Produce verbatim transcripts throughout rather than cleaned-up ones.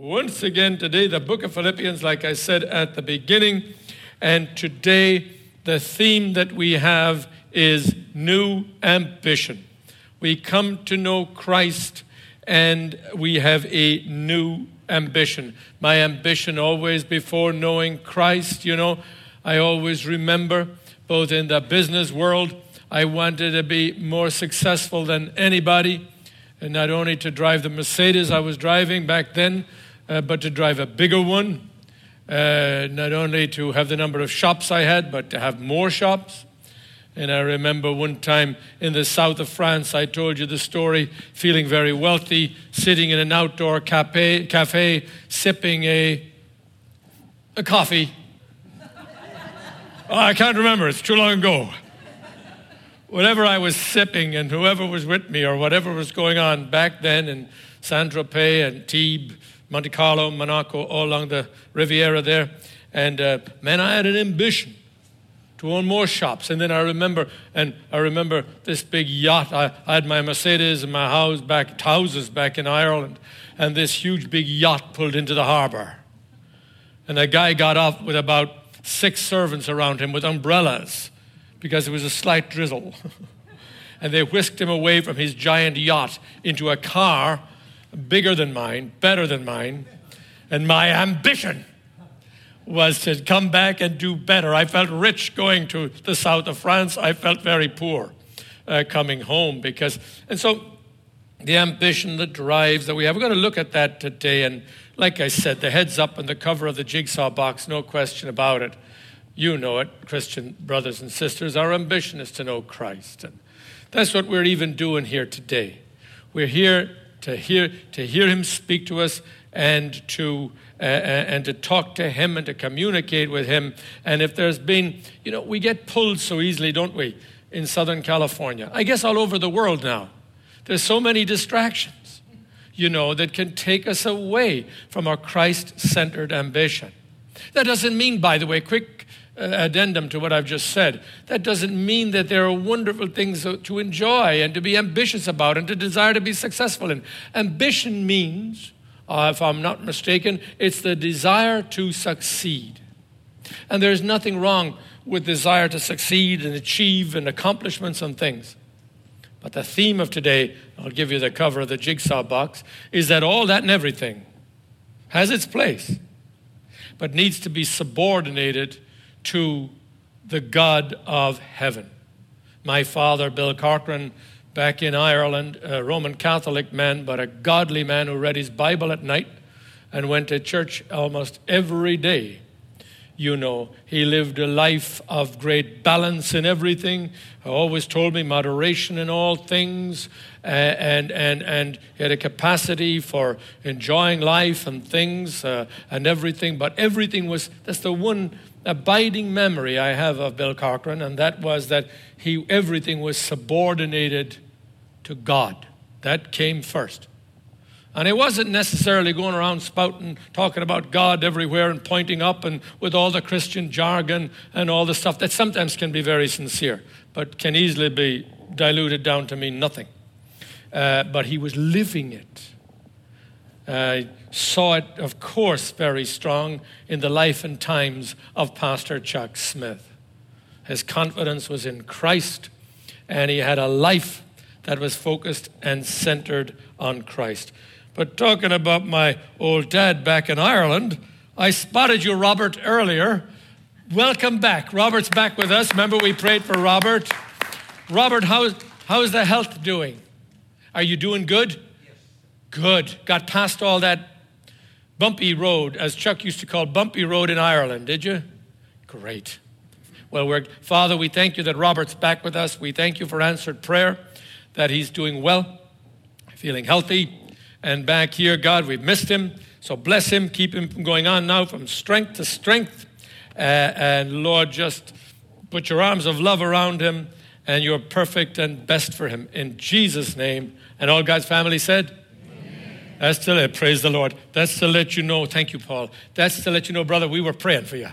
once again today, the book of Philippians, like I said at the beginning. And today, the theme that we have is new ambition. We come to know Christ and we have a new ambition. My ambition always before knowing Christ, you know, I always remember both in the business world, I wanted to be more successful than anybody. And not only to drive the Mercedes I was driving back then, uh, but to drive a bigger one. Uh, not only to have the number of shops I had, but to have more shops. And I remember one time in the south of France, I told you the story, feeling very wealthy, sitting in an outdoor cafe, cafe sipping a, a coffee. Oh, I can't remember, it's too long ago. Whatever I was sipping and whoever was with me or whatever was going on back then in Saint-Tropez and Thebes, Monte Carlo, Monaco, all along the Riviera there. And uh, man, I had an ambition to own more shops. And then I remember, and I remember this big yacht. I, I had my Mercedes and my house back, houses back in Ireland. And this huge big yacht pulled into the harbor. And a guy got off with about six servants around him with umbrellas, because it was a slight drizzle. And they whisked him away from his giant yacht into a car bigger than mine, better than mine. And my ambition was to come back and do better. I felt rich going to the south of France. I felt very poor uh, coming home because, and so the ambition, the drives that we have, we're going to look at that today. And like I said, the heads up on the cover of the jigsaw box, no question about it. You know it, Christian brothers and sisters. Our ambition is to know Christ. And that's what we're even doing here today. We're here to hear to hear him speak to us and to uh, and to talk to him and to communicate with him. And if there's been, you know, we get pulled so easily, don't we, in Southern California. I guess all over the world now. There's so many distractions, you know, that can take us away from our Christ-centered ambition. That doesn't mean, by the way, quick Uh, addendum to what I've just said. That doesn't mean that there are wonderful things to enjoy and to be ambitious about and to desire to be successful in. Ambition means, uh, if I'm not mistaken, it's the desire to succeed. And there's nothing wrong with desire to succeed and achieve and accomplishments and things. But the theme of today, I'll give you the cover of the jigsaw box, is that all that and everything has its place, but needs to be subordinated to the God of heaven. My father, Bill Corcoran, back in Ireland, a Roman Catholic man, but a godly man who read his Bible at night and went to church almost every day. You know, he lived a life of great balance in everything. He always told me moderation in all things, uh, and and and he had a capacity for enjoying life and things uh, and everything. But everything was, that's the one abiding memory I have of Bill Corcoran, and that was that he everything was subordinated to God. That came first. And he wasn't necessarily going around spouting, talking about God everywhere and pointing up and with all the Christian jargon and all the stuff that sometimes can be very sincere, but can easily be diluted down to mean nothing. Uh, but he was living it. I uh, saw it, of course, very strong in the life and times of Pastor Chuck Smith. His confidence was in Christ, and he had a life that was focused and centered on Christ. But talking about my old dad back in Ireland, I spotted you, Robert, earlier. Welcome back. Robert's back with us. Remember we prayed for Robert? Robert, how's, how's the health doing? Are you doing good? Yes. Good. Got past all that bumpy road, as Chuck used to call bumpy road in Ireland, did you? Great. Well, we're, Father, we thank you that Robert's back with us. We thank you for answered prayer, that he's doing well, feeling healthy. And back here, God, we've missed him. So bless him, keep him from going on now from strength to strength. Uh, and Lord, just put your arms of love around him and you're perfect and best for him. In Jesus' name. And all God's family said? Amen. That's to let, praise the Lord. That's to let you know, thank you, Paul. That's to let you know, brother, we were praying for you.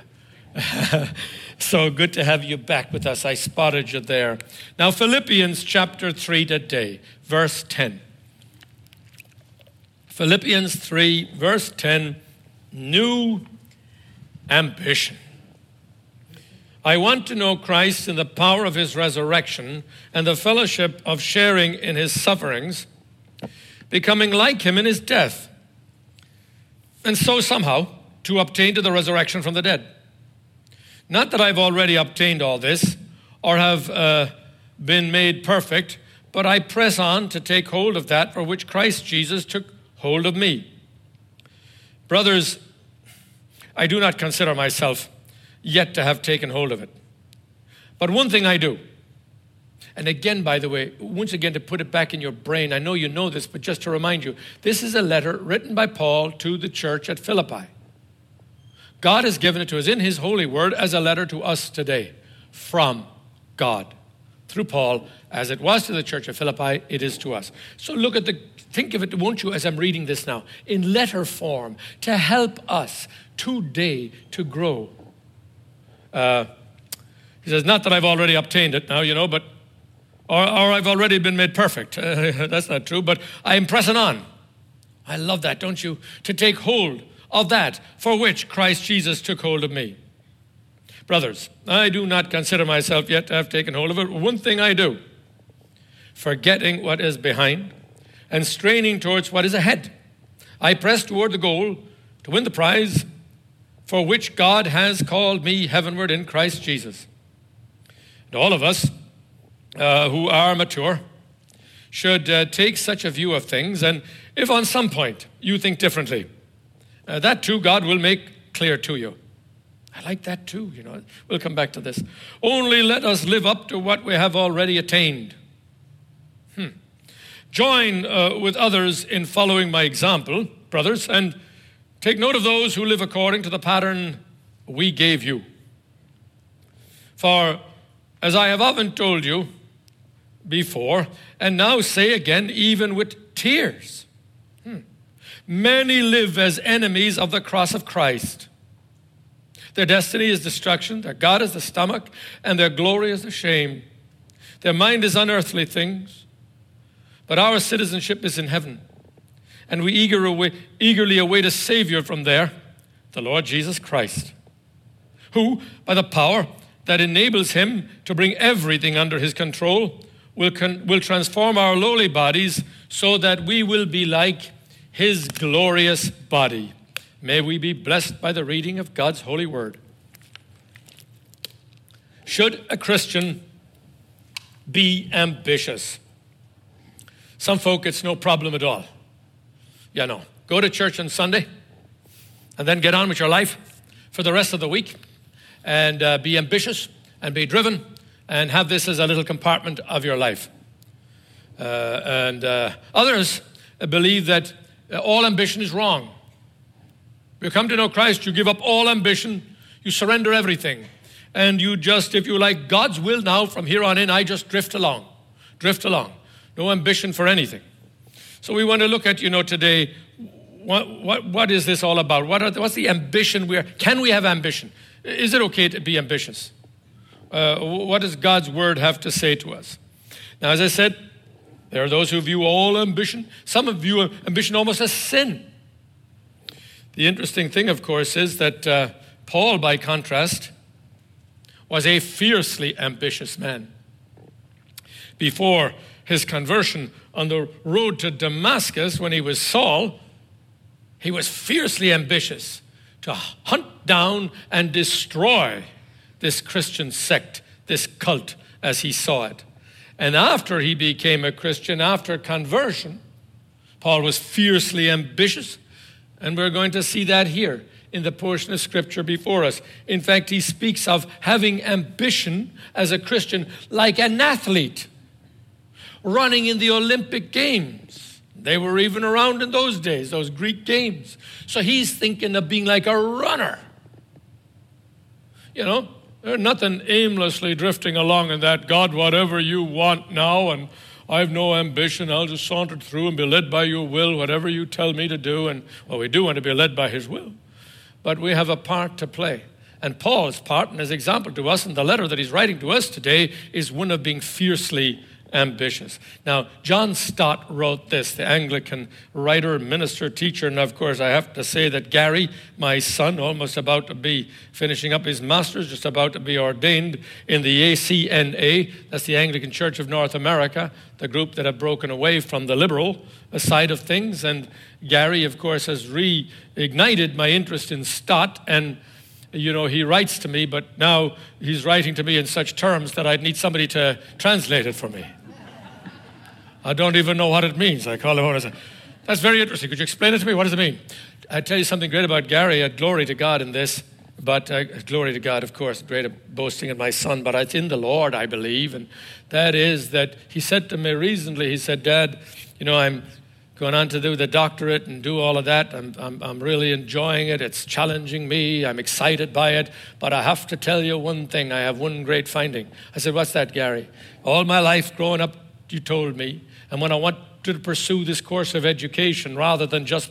So good to have you back with us. I spotted you there. Now, Philippians chapter three today, verse ten. Philippians three, verse ten, new ambition. I want to know Christ in the power of his resurrection and the fellowship of sharing in his sufferings, becoming like him in his death, and so somehow to obtain to the resurrection from the dead. Not that I've already obtained all this or have uh, been made perfect, but I press on to take hold of that for which Christ Jesus took hold of me. Brothers, I do not consider myself yet to have taken hold of it. But one thing I do, and again, by the way, once again to put it back in your brain, I know you know this, but just to remind you, this is a letter written by Paul to the church at Philippi. God has given it to us in his holy word as a letter to us today from God. Through Paul, as it was to the church of Philippi, it is to us. So look at the, think of it, won't you, as I'm reading this now, in letter form, to help us today to grow. Uh, he says, not that I've already obtained it now, you know, but, or, or I've already been made perfect. Uh, that's not true, but I'm pressing on. I love that, don't you? To take hold of that for which Christ Jesus took hold of me. Brothers, I do not consider myself yet to have taken hold of it. One thing I do, forgetting what is behind and straining towards what is ahead, I press toward the goal to win the prize for which God has called me heavenward in Christ Jesus. And all of us uh, who are mature should uh, take such a view of things, and if on some point you think differently, uh, that too God will make clear to you. I like that too, you know. We'll come back to this. Only let us live up to what we have already attained. Hmm. Join uh, with others in following my example, brothers, and take note of those who live according to the pattern we gave you. For as I have often told you before, and now say again, even with tears, hmm, many live as enemies of the cross of Christ. Their destiny is destruction, their God is the stomach, and their glory is the shame. Their mind is on earthly things, but our citizenship is in heaven. And we eager away, eagerly await a Savior from there, the Lord Jesus Christ, who, by the power that enables him to bring everything under his control, will, con- will transform our lowly bodies so that we will be like his glorious body. May we be blessed by the reading of God's holy word. Should a Christian be ambitious? Some folk, it's no problem at all. You know, go to church on Sunday and then get on with your life for the rest of the week and uh, be ambitious and be driven and have this as a little compartment of your life. Uh, and uh, others believe that all ambition is wrong. You come to know Christ, you give up all ambition, you surrender everything, and you just, if you like God's will now, from here on in, I just drift along, drift along. No ambition for anything. So we want to look at, you know, today, what what, what is this all about? What are the, what's the ambition? Where can we have ambition? Is it okay to be ambitious? Uh, what does God's word have to say to us? Now, as I said, there are those who view all ambition. Some view ambition almost as sin. The interesting thing, of course, is that uh, Paul, by contrast, was a fiercely ambitious man. Before his conversion on the road to Damascus, when he was Saul, he was fiercely ambitious to hunt down and destroy this Christian sect, this cult, as he saw it. And after he became a Christian, after conversion, Paul was fiercely ambitious. And we're going to see that here in the portion of Scripture before us. In fact, he speaks of having ambition as a Christian like an athlete running in the Olympic Games. They were even around in those days, those Greek games. So he's thinking of being like a runner. You know, there's nothing aimlessly drifting along in that, God, whatever you want now, and I have no ambition. I'll just saunter through and be led by your will, whatever you tell me to do. And, well, we do want to be led by his will. But we have a part to play. And Paul's part and his example to us in the letter that he's writing to us today is one of being fiercely ambitious. Now, John Stott wrote this, the Anglican writer, minister, teacher, and of course I have to say that Gary, my son, almost about to be finishing up his master's, just about to be ordained in the A C N A, that's the Anglican Church of North America, the group that have broken away from the liberal side of things. And Gary, of course, has reignited my interest in Stott, and you know, he writes to me, but now he's writing to me in such terms that I'd need somebody to translate it for me. I don't even know what it means. I call him over and say, that's very interesting. Could you explain it to me? What does it mean? I tell you something great about Gary. Uh, glory to God in this. But uh, glory to God, of course, great boasting in my son. But it's in the Lord, I believe. And that is that he said to me recently, he said, Dad, you know, I'm going on to do the doctorate and do all of that. I'm, I'm, I'm really enjoying it. It's challenging me. I'm excited by it. But I have to tell you one thing. I have one great finding. I said, what's that, Gary? All my life growing up, you told me. And when I wanted to pursue this course of education, rather than just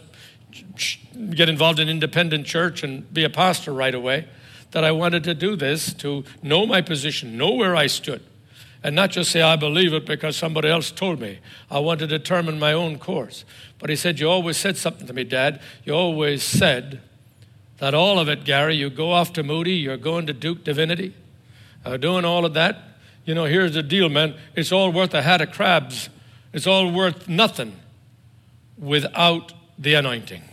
get involved in independent church and be a pastor right away, that I wanted to do this to know my position, know where I stood, and not just say I believe it because somebody else told me. I want to determine my own course. But he said, you always said something to me, Dad. You always said that all of it, Gary, you go off to Moody, you're going to Duke Divinity, uh, doing all of that. You know, here's the deal, man. It's all worth a hat of crabs. It's all worth nothing without the anointing,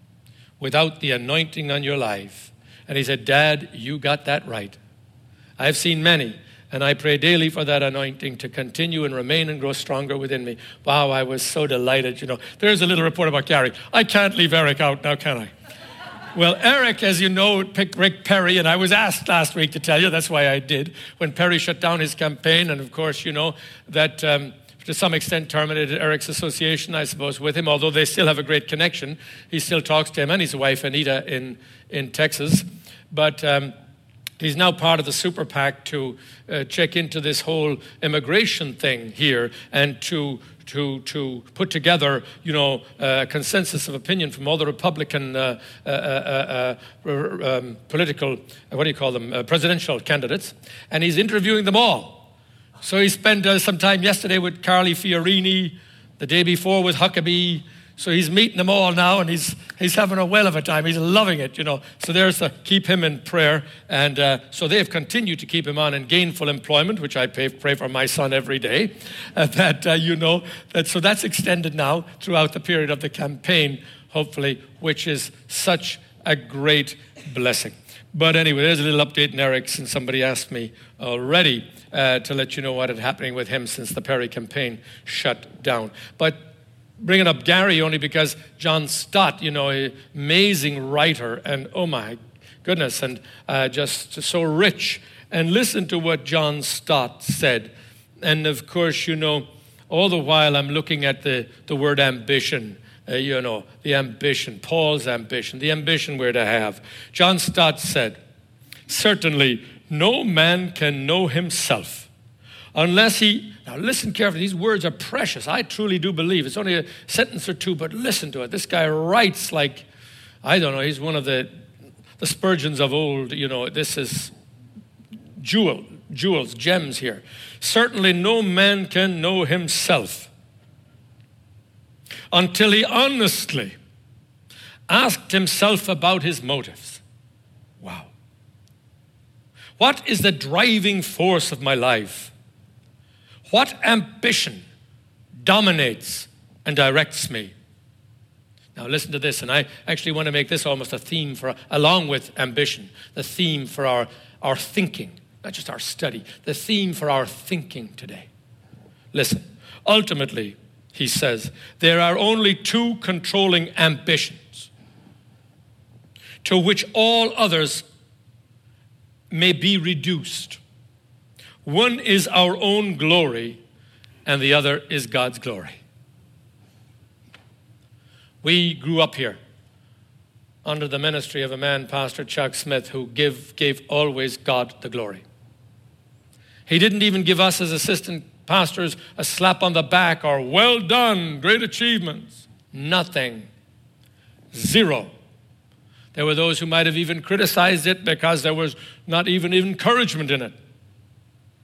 without the anointing on your life. And he said, Dad, you got that right. I've seen many, and I pray daily for that anointing to continue and remain and grow stronger within me. Wow, I was so delighted. You know, there's a little report about Gary. I can't leave Eric out now, can I? Well, Eric, as you know, picked Rick Perry, and I was asked last week to tell you, that's why I did, when Perry shut down his campaign, and of course, you know, that um, to some extent terminated Eric's association, I suppose, with him, although they still have a great connection. He still talks to him and his wife, Anita, in, in Texas. But um, he's now part of the Super PAC to uh, check into this whole immigration thing here and to to to put together, you know, a consensus of opinion from all the Republican uh, uh, uh, uh, um, political, what do you call them, uh, presidential candidates. And he's interviewing them all. So he spent uh, some time yesterday with Carly Fiorini, the day before with Huckabee. So he's meeting them all now, and he's he's having a whale of a time. He's loving it, you know. So there's the keep him in prayer. And uh, so they've continued to keep him on in gainful employment, which I pay, pray for my son every day. Uh, that, uh, you know, that so that's extended now throughout the period of the campaign, hopefully, which is such a great blessing. But anyway, there's a little update in Eric, since somebody asked me already uh, to let you know what had happening with him since the Perry campaign shut down. But bringing up Gary only because John Stott, you know, an amazing writer, and oh my goodness, and uh, just so rich. And listen to what John Stott said. And of course, you know, all the while I'm looking at the, the word ambition. Uh, you know, the ambition, Paul's ambition, the ambition we're to have. John Stott said, certainly no man can know himself unless he, now listen carefully, these words are precious. I truly do believe. It's only a sentence or two, but listen to it. This guy writes like, I don't know, he's one of the, the Spurgeons of old. You know, this is jewel, jewels, gems here. Certainly no man can know himself until he honestly asked himself about his motives. Wow. What is the driving force of my life? What ambition dominates and directs me? Now listen to this, and I actually want to make this almost a theme for, along with ambition, the theme for our, our thinking, not just our study, the theme for our thinking today. Listen, ultimately, he says, there are only two controlling ambitions to which all others may be reduced. One is our own glory, and the other is God's glory. We grew up here under the ministry of a man, Pastor Chuck Smith, who give, gave always God the glory. He didn't even give us as assistant pastors a slap on the back or well done, great achievements. Nothing. Zero. There were those who might have even criticized it because there was not even encouragement in it.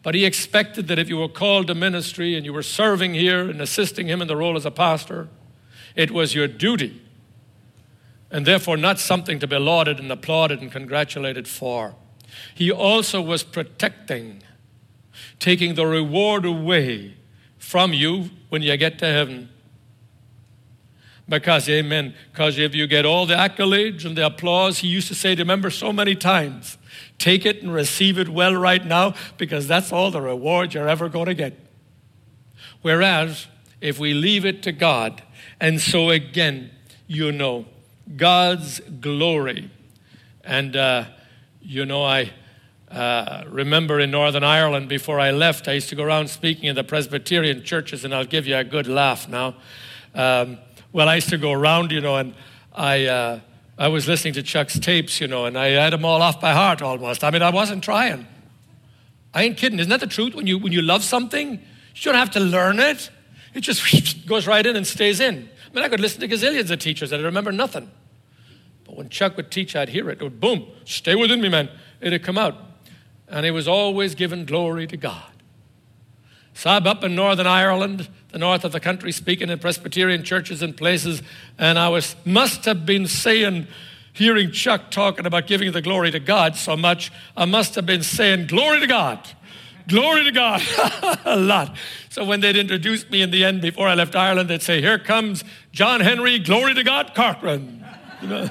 But he expected that if you were called to ministry and you were serving here and assisting him in the role as a pastor, it was your duty, and therefore not something to be lauded and applauded and congratulated for. He also was protecting, taking the reward away from you when you get to heaven. Because, amen, because if you get all the accolades and the applause, he used to say to members so many times, take it and receive it well right now, because that's all the reward you're ever going to get. Whereas, if we leave it to God, and so again, you know, God's glory. And, uh, you know, I uh, remember in Northern Ireland before I left, I used to go around speaking in the Presbyterian churches, and I'll give you a good laugh now. Um, well, I used to go around, you know, and I uh, I was listening to Chuck's tapes, you know, and I had them all off by heart almost. I mean, I wasn't trying. I ain't kidding. Isn't that the truth? When you when you love something, you don't have to learn it. It just goes right in and stays in. I mean, I could listen to gazillions of teachers and I'd remember nothing. But when Chuck would teach, I'd hear it. It would, boom, stay within me, man. It'd come out. And he was always giving glory to God. So I'm up in Northern Ireland, the north of the country, speaking in Presbyterian churches and places, and I was must have been saying, hearing Chuck talking about giving the glory to God so much, I must have been saying, glory to God, glory to God, a lot. So when they'd introduce me in the end before I left Ireland, they'd say, here comes John Henry, glory to God, Corcoran. You know?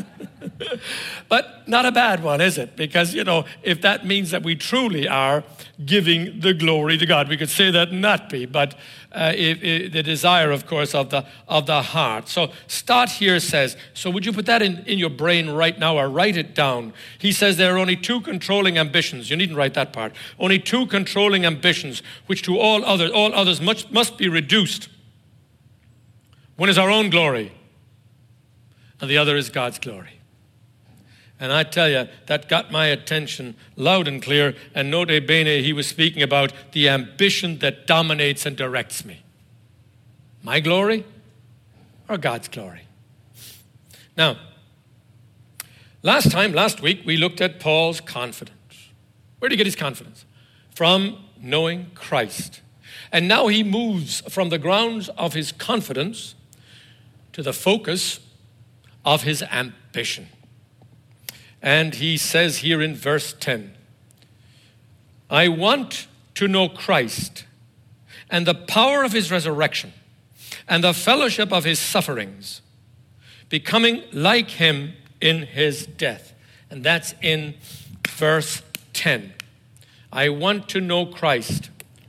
But not a bad one, is it? Because, you know, if that means that we truly are giving the glory to God, we could say that and not be, but uh, if, if the desire, of course, of the of the heart. So Stott here says, so would you put that in, in your brain right now or write it down? He says there are only two controlling ambitions. You needn't write that part. Only two controlling ambitions, which to all others, all others must, must be reduced. One is our own glory, and the other is God's glory. And I tell you, that got my attention loud and clear. And note bene, he was speaking about the ambition that dominates and directs me. My glory or God's glory? Now, last time, last week, we looked at Paul's confidence. Where did he get his confidence? From knowing Christ. And now he moves from the grounds of his confidence to the focus of his ambition. And he says here in verse ten, I want to know Christ and the power of his resurrection and the fellowship of his sufferings, becoming like him in his death. And that's in verse ten. I want to know Christ.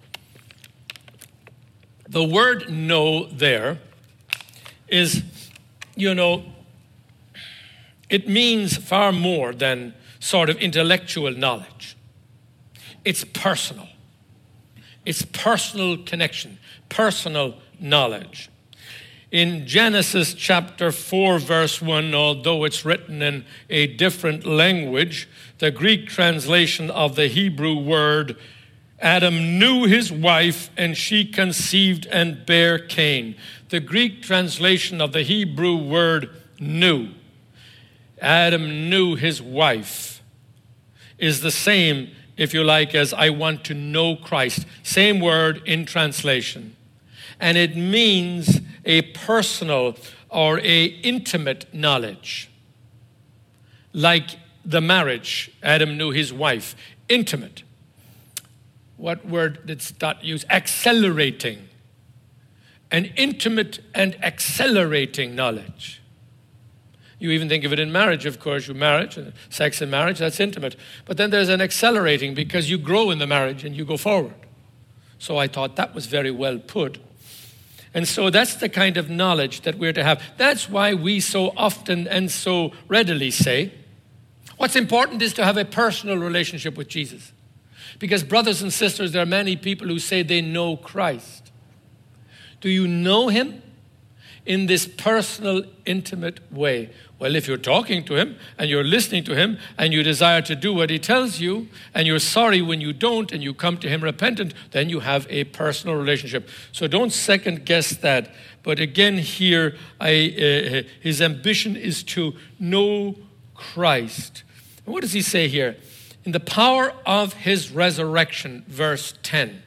The word know there is, you know, it means far more than sort of intellectual knowledge. It's personal. It's personal connection, personal knowledge. In Genesis chapter four, verse one, although it's written in a different language, the Greek translation of the Hebrew word, Adam knew his wife and she conceived and bare Cain. The Greek translation of the Hebrew word knew, Adam knew his wife, is the same, if you like, as I want to know Christ. Same word in translation. And it means a personal or a intimate knowledge. Like the marriage, Adam knew his wife. Intimate. What word did Stott use? Accelerating. An intimate and accelerating knowledge. You even think of it in marriage, of course. You marriage, and sex in marriage, that's intimate. But then there's an accelerating because you grow in the marriage and you go forward. So I thought that was very well put. And so that's the kind of knowledge that we're to have. That's why we so often and so readily say, what's important is to have a personal relationship with Jesus. Because brothers and sisters, there are many people who say they know Christ. Do you know him in this personal, intimate way? Well, if you're talking to him and you're listening to him and you desire to do what he tells you and you're sorry when you don't and you come to him repentant, then you have a personal relationship. So don't second guess that. But again here, I, uh, his ambition is to know Christ. And what does he say here? in the power of his resurrection, verse ten.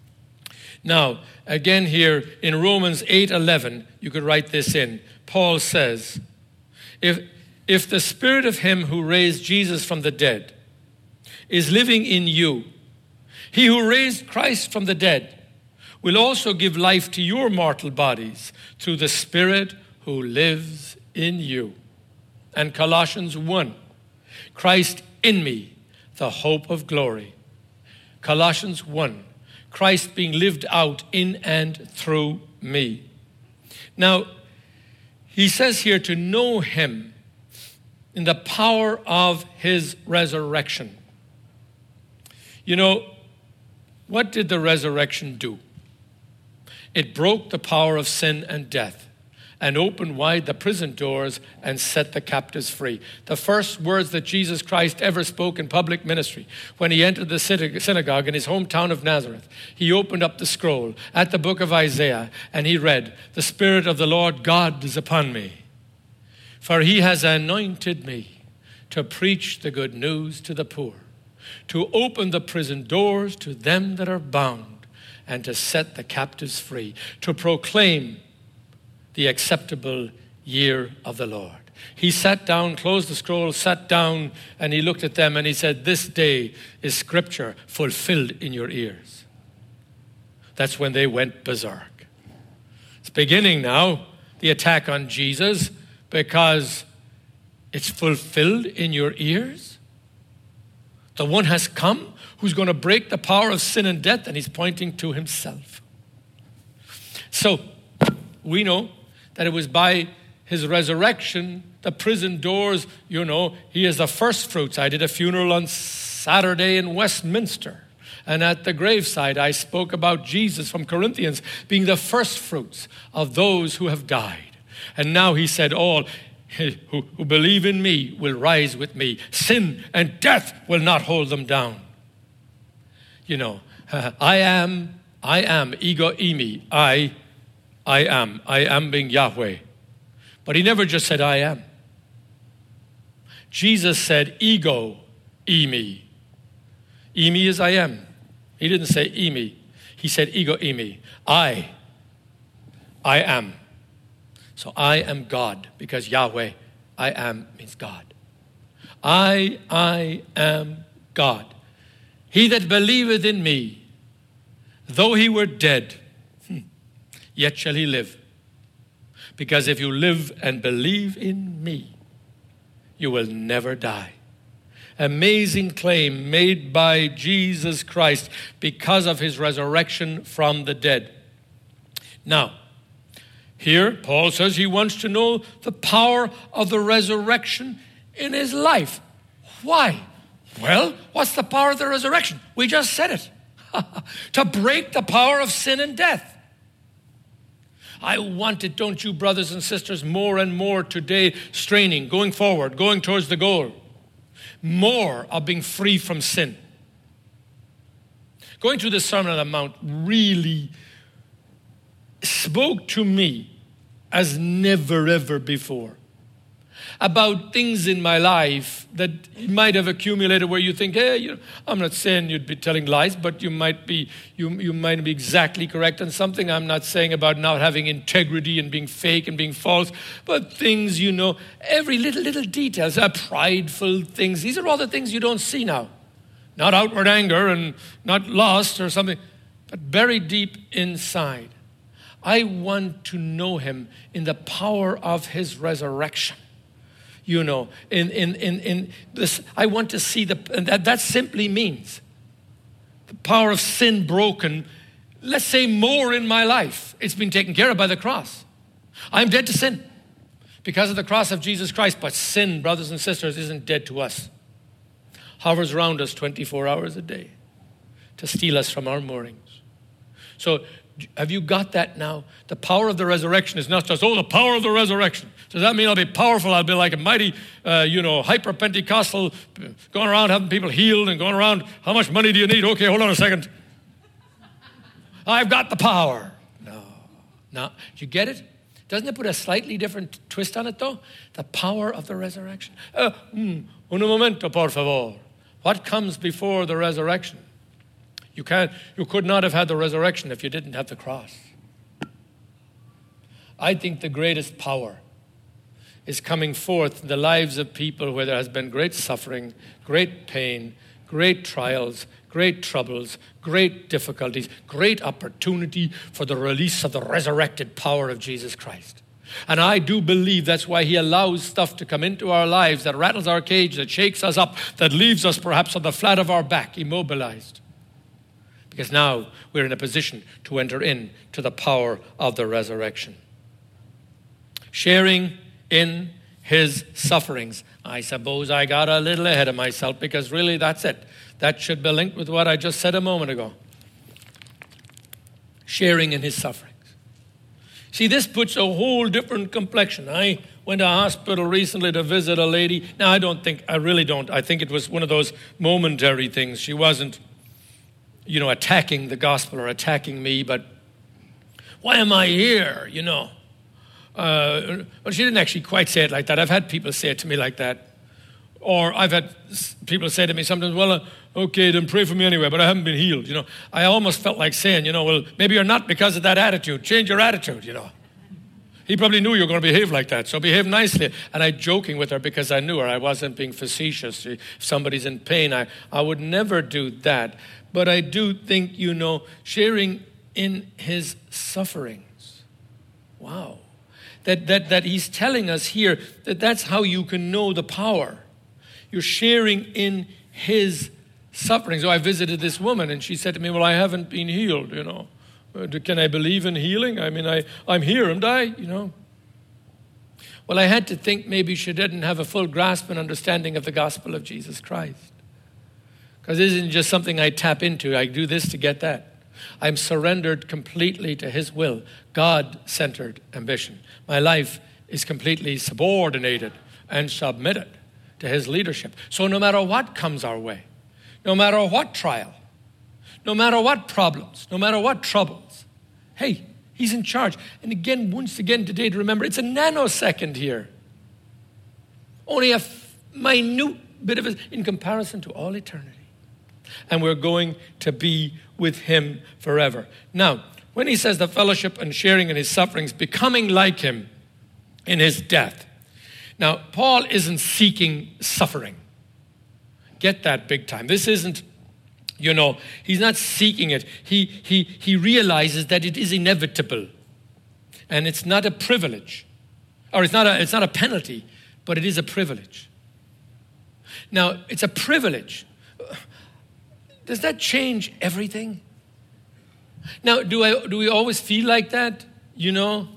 Now, again here in Romans eight eleven, you could write this in. Paul says, if, if the spirit of him who raised Jesus from the dead is living in you, he who raised Christ from the dead will also give life to your mortal bodies through the Spirit who lives in you. And Colossians one, Christ in me, the hope of glory. Colossians one, Christ being lived out in and through me. Now, he says here to know him in the power of his resurrection. You know, what did the resurrection do? It broke the power of sin and death and opened wide the prison doors and set the captives free. The first words that Jesus Christ ever spoke in public ministry, when he entered the synagogue in his hometown of Nazareth, he opened up the scroll at the book of Isaiah and he read, "The Spirit of the Lord God is upon me, for he has anointed me to preach the good news to the poor, to open the prison doors to them that are bound, and to set the captives free, to proclaim the acceptable year of the Lord." He sat down, closed the scroll, sat down, and he looked at them and he said, "This day is scripture fulfilled in your ears." That's when they went berserk. It's beginning now, the attack on Jesus, because it's fulfilled in your ears. The one has come who's going to break the power of sin and death, and he's pointing to himself. So we know that it was by his resurrection, the prison doors, you know, he is the first fruits. I did a funeral on Saturday in Westminster, and at the graveside I spoke about Jesus from Corinthians being the first fruits of those who have died. And now he said, all who, who believe in me will rise with me. Sin and death will not hold them down. You know, I am, I am, ego eimi, I, I am, I am being Yahweh. But he never just said, I am. Jesus said, ego eimi. Eimi is I am. He didn't say eimi. He said, ego eimi. I, I am. So I am God, because Yahweh, I am, means God. I, I am God. He that believeth in me, though he were dead, yet shall he live. Because if you live and believe in me, you will never die. Amazing claim made by Jesus Christ because of his resurrection from the dead. Now, here Paul says he wants to know the power of the resurrection in his life. Why? Well, what's the power of the resurrection? We just said it. To break the power of sin and death. I want it, don't you, brothers and sisters, more and more today, straining, going forward, going towards the goal. More of being free from sin. Going through the Sermon on the Mount really spoke to me as never, ever before. About things in my life that might have accumulated where you think, hey, you know, I'm not saying you'd be telling lies, but you might be, you, you might be exactly correct on something. I'm not saying about not having integrity and being fake and being false, but things, you know, every little, little details, uh, prideful things. These are all the things you don't see now. Not outward anger and not lust or something, but buried deep inside. I want to know him in the power of his resurrection. You know, in, in, in, in this, I want to see the, and that, that simply means the power of sin broken, let's say more in my life. It's been taken care of by the cross. I'm dead to sin because of the cross of Jesus Christ, but sin, brothers and sisters, isn't dead to us. Hovers around us twenty-four hours a day to steal us from our moorings. So have you got that now? The power of the resurrection is not just, oh, the power of the resurrection. Does that mean I'll be powerful? I'll be like a mighty, uh, you know, hyper-Pentecostal, going around having people healed and going around, how much money do you need? Okay, hold on a second. I've got the power. No. No. Did you get it? Doesn't it put a slightly different twist on it, though? The power of the resurrection. Uh, mm, un momento, por favor. What comes before the resurrection? You can't, you could not have had the resurrection if you didn't have the cross. I think the greatest power is coming forth in the lives of people where there has been great suffering, great pain, great trials, great troubles, great difficulties, great opportunity for the release of the resurrected power of Jesus Christ. And I do believe that's why he allows stuff to come into our lives that rattles our cage, that shakes us up, that leaves us perhaps on the flat of our back, immobilized. Because now we're in a position to enter into the power of the resurrection. Sharing in his sufferings. I suppose I got a little ahead of myself because really that's it. That should be linked with what I just said a moment ago. Sharing in his sufferings. See, this puts a whole different complexion. I went to a hospital recently to visit a lady. Now, I don't think, I really don't. I think it was one of those momentary things. She wasn't, you know, attacking the gospel or attacking me, but why am I here, you know? Uh, well, she didn't actually quite say it like that. I've had people say it to me like that. Or I've had people say to me sometimes, well, uh, okay, then pray for me anyway, but I haven't been healed, you know. I almost felt like saying, you know, well, maybe you're not because of that attitude. Change your attitude, you know. He probably knew you were going to behave like that, so behave nicely. And I joking with her because I knew her. I wasn't being facetious. If somebody's in pain, I, I would never do that. But I do think, you know, sharing in his sufferings. Wow. That, that, that he's telling us here that that's how you can know the power. You're sharing in his suffering. So I visited this woman and she said to me, well, I haven't been healed, you know. Can I believe in healing? I mean, I, I'm here, am I, you know. Well, I had to think maybe she didn't have a full grasp and understanding of the gospel of Jesus Christ. Because this isn't just something I tap into. I do this to get that. I'm surrendered completely to his will, God-centered ambition. My life is completely subordinated and submitted to his leadership. So no matter what comes our way, no matter what trial, no matter what problems, no matter what troubles, hey, he's in charge. And again, once again today to remember, it's a nanosecond here. Only a minute bit of it in comparison to all eternity. And we're going to be with him forever. Now, when he says the fellowship and sharing in his sufferings, becoming like him in his death. Now, Paul isn't seeking suffering. Get that big time. This isn't, you know, he's not seeking it. He, he, he realizes that it is inevitable. And it's not a privilege. Or it's not a, it's not a penalty, but it is a privilege. Now, it's a privilege. Does that change everything? Now, do I do we always feel like that? You know?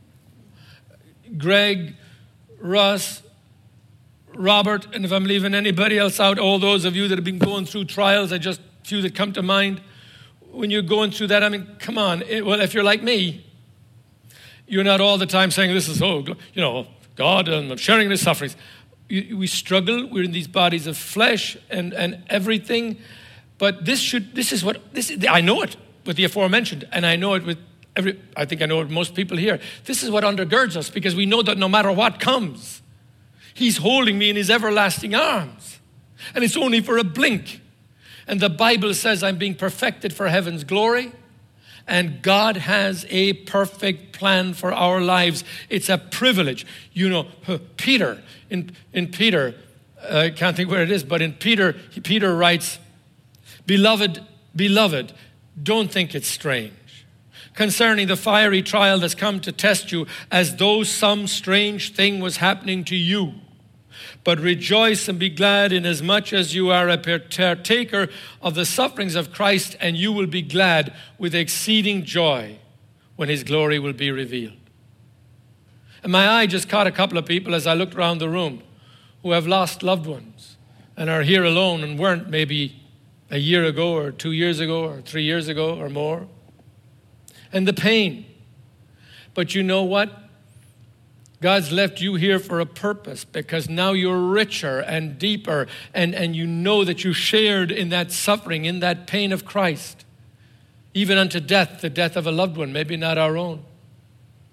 Greg, Russ, Robert, and if I'm leaving anybody else out, all those of you that have been going through trials, I just a few that come to mind. When you're going through that, I mean, come on. It, well, if you're like me, you're not all the time saying, this is, oh, you know, God, and I'm sharing his sufferings. We struggle. We're in these bodies of flesh and, and everything. But this should, this is what, this is, I know it with the aforementioned, and I know it with every, I think I know it with most people here. This is what undergirds us, because we know that no matter what comes, he's holding me in his everlasting arms. And it's only for a blink. And the Bible says I'm being perfected for heaven's glory. And God has a perfect plan for our lives. It's a privilege. You know, Peter, in, in Peter, uh, I can't think where it is, but in Peter, Peter writes, Beloved, beloved, don't think it's strange concerning the fiery trial that's come to test you, as though some strange thing was happening to you. But rejoice and be glad, inasmuch as you are a partaker of the sufferings of Christ, and you will be glad with exceeding joy when his glory will be revealed. And my eye just caught a couple of people as I looked around the room who have lost loved ones and are here alone and weren't maybe a year ago or two years ago or three years ago or more. And the pain. But you know what? God's left you here for a purpose, because now you're richer and deeper, and, and you know that you shared in that suffering, in that pain of Christ, even unto death, the death of a loved one, maybe not our own.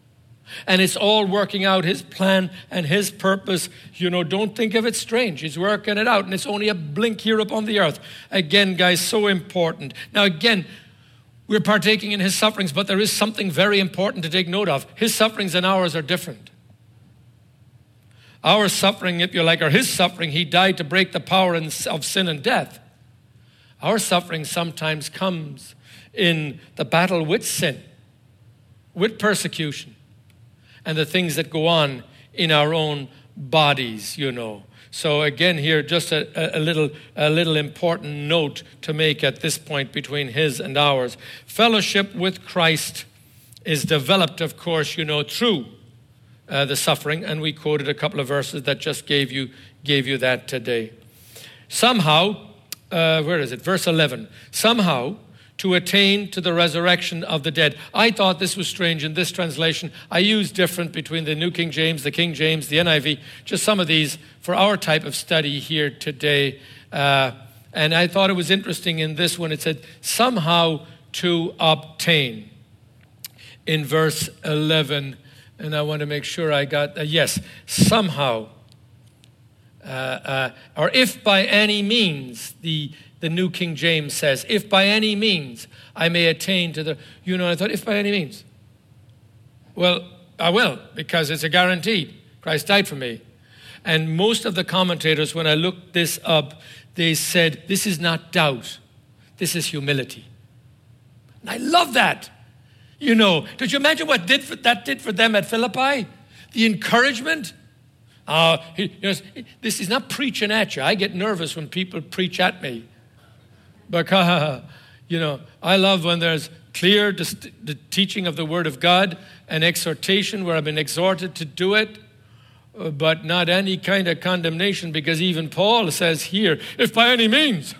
And it's all working out his plan and his purpose. You know, don't think of it strange. He's working it out, and it's only a blink here upon the earth. Again, guys, so important. Now, again, we're partaking in his sufferings, but there is something very important to take note of. His sufferings and ours are different. Our suffering, if you like, or his suffering, he died to break the power of sin and death. Our suffering sometimes comes in the battle with sin, with persecution, and the things that go on in our own bodies, you know. So again here, just a, a little a little important note to make at this point between his and ours. Fellowship with Christ is developed, of course, you know, through uh, the suffering, and we quoted a couple of verses that just gave you gave you that today. Somehow, uh, where is it? Verse eleven. Somehow, to attain to the resurrection of the dead. I thought this was strange in this translation. I used different between the New King James, the King James, the N I V, just some of these for our type of study here today. Uh, and I thought it was interesting in this one. It said, somehow to obtain. In verse eleven, and I want to make sure I got, uh, yes, somehow. Uh, uh, or if by any means, the The New King James says, if by any means I may attain to the, you know, I thought, if by any means. Well, I will, because it's a guaranteed. Christ died for me. And most of the commentators, when I looked this up, they said, this is not doubt. This is humility. And I love that. You know, did you imagine what did for, that did for them at Philippi? The encouragement. Uh, he, you know, this is not preaching at you. I get nervous when people preach at me. Because, you know, I love when there's clear dist- the teaching of the Word of God and exhortation where I've been exhorted to do it, uh, but not any kind of condemnation, because even Paul says here, if by any means.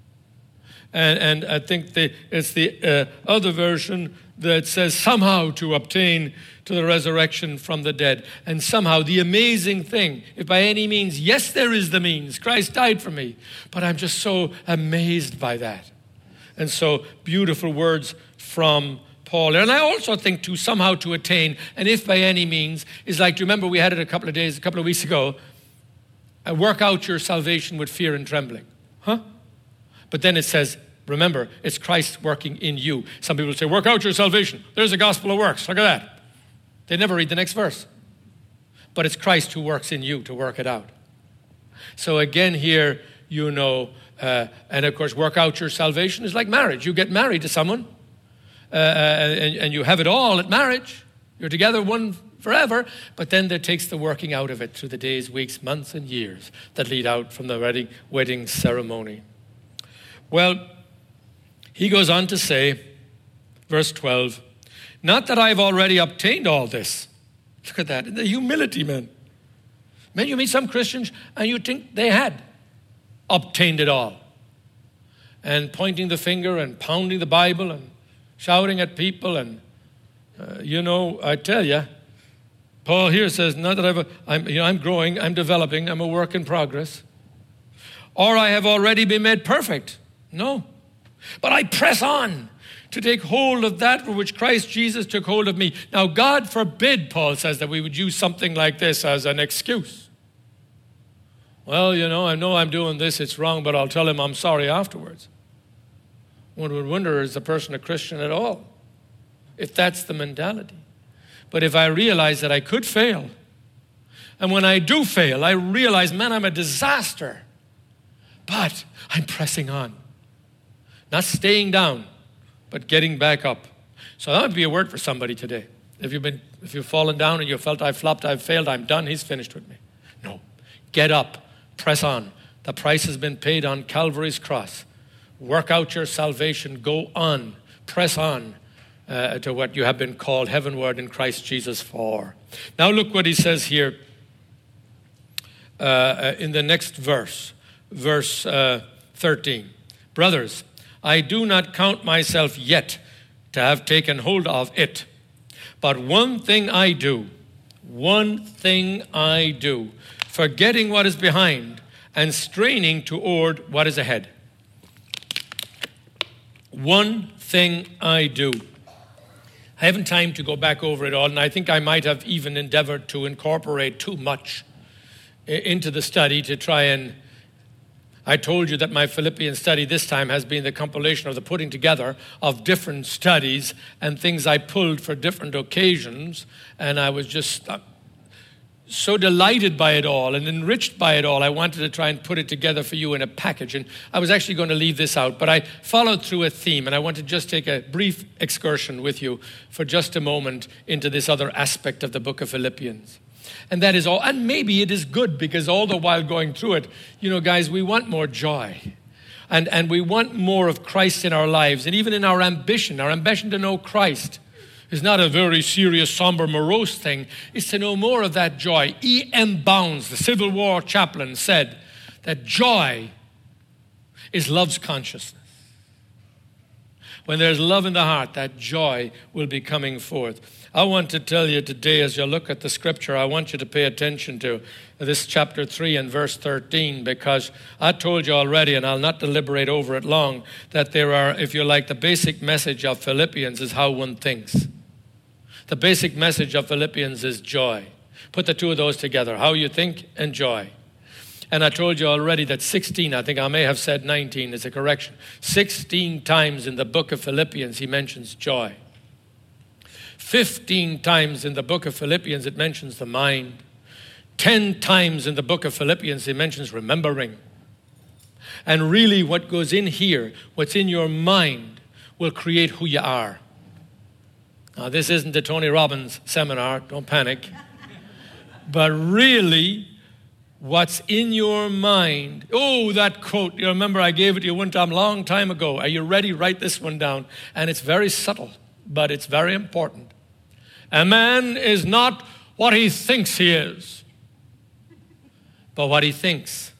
And, and I think the, it's the uh, other version that says somehow to obtain to the resurrection from the dead. And somehow the amazing thing, if by any means, yes, there is the means. Christ died for me. But I'm just so amazed by that. And so beautiful words from Paul. And I also think to somehow to attain, and if by any means, is like, do you remember we had it a couple of days, a couple of weeks ago, uh, work out your salvation with fear and trembling. Huh? But then it says, remember, it's Christ working in you. Some people say, work out your salvation. There's a gospel of works. Look at that. They never read the next verse. But it's Christ who works in you to work it out. So again here, you know, uh, and of course, work out your salvation is like marriage. You get married to someone, uh, and, and you have it all at marriage. You're together one forever. But then there takes the working out of it through the days, weeks, months, and years that lead out from the wedding, wedding ceremony. Well, he goes on to say, verse twelve, not that I've already obtained all this. Look at that, the humility, man. Man, you meet some Christians and you think they had obtained it all. And pointing the finger and pounding the Bible and shouting at people. And, uh, you know, I tell you, Paul here says, not that I've, I'm, you know, I'm growing, I'm developing, I'm a work in progress. Or I have already been made perfect. No. But I press on to take hold of that for which Christ Jesus took hold of me. Now, God forbid, Paul says, that we would use something like this as an excuse. Well, you know, I know I'm doing this, it's wrong, but I'll tell him I'm sorry afterwards. One would wonder, is the person a Christian at all? If that's the mentality. But if I realize that I could fail, and when I do fail, I realize, man, I'm a disaster. But I'm pressing on. Not staying down, but getting back up. So that would be a word for somebody today. If you've been, if you've fallen down and you felt I've flopped, I've failed, I'm done, he's finished with me. No. Get up. Press on. The price has been paid on Calvary's cross. Work out your salvation. Go on. Press on uh, to what you have been called heavenward in Christ Jesus for. Now look what he says here uh, in the next verse. Verse uh, thirteen. Brothers, I do not count myself yet to have taken hold of it. But one thing I do, one thing I do, forgetting what is behind and straining toward what is ahead. One thing I do. I haven't time to go back over it all, and I think I might have even endeavored to incorporate too much into the study to try and... I told you that my Philippians study this time has been the compilation of the putting together of different studies and things I pulled for different occasions, and I was just so delighted by it all and enriched by it all. I wanted to try and put it together for you in a package, and I was actually going to leave this out, but I followed through a theme, and I want to just take a brief excursion with you for just a moment into this other aspect of the book of Philippians. And that is all, and maybe it is good, because all the while going through it, you know, guys, we want more joy. And, and we want more of Christ in our lives, and even in our ambition, our ambition to know Christ is not a very serious, somber, morose thing. It's to know more of that joy. E M Bounds, the Civil War chaplain, said that joy is love's consciousness. When there's love in the heart, that joy will be coming forth. I want to tell you today, as you look at the scripture, I want you to pay attention to this chapter three and verse thirteen, because I told you already, and I'll not deliberate over it long, that there are, if you like, the basic message of Philippians is how one thinks. The basic message of Philippians is joy. Put the two of those together, how you think and joy. And I told you already that sixteen, I think I may have said nineteen, is a correction. sixteen times in the book of Philippians he mentions joy. fifteen times in the book of Philippians it mentions the mind. ten times in the book of Philippians it mentions remembering. And really what goes in here, what's in your mind, will create who you are. Now this isn't the Tony Robbins seminar, don't panic. But really, what's in your mind, oh, that quote, you remember I gave it to you one time, long time ago. Are you ready? Write this one down. And it's very subtle, but it's very important. A man is not what he thinks he is, but what he thinks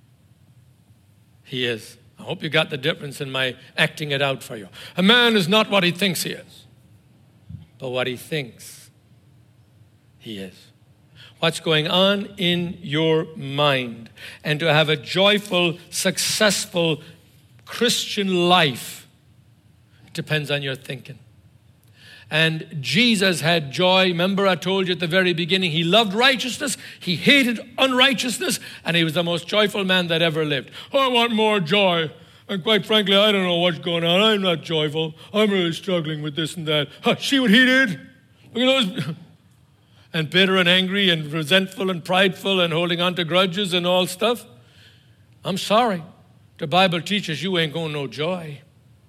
he is. I hope you got the difference in my acting it out for you. A man is not what he thinks he is, but what he thinks he is. What's going on in your mind. And to have a joyful, successful Christian life depends on your thinking. And Jesus had joy. Remember I told you at the very beginning, he loved righteousness, he hated unrighteousness, and he was the most joyful man that ever lived. I want more joy. And quite frankly, I don't know what's going on. I'm not joyful. I'm really struggling with this and that. Huh, see what he did? Look at those. And bitter and angry and resentful and prideful and holding on to grudges and all stuff. I'm sorry. The Bible teaches you ain't going to know joy.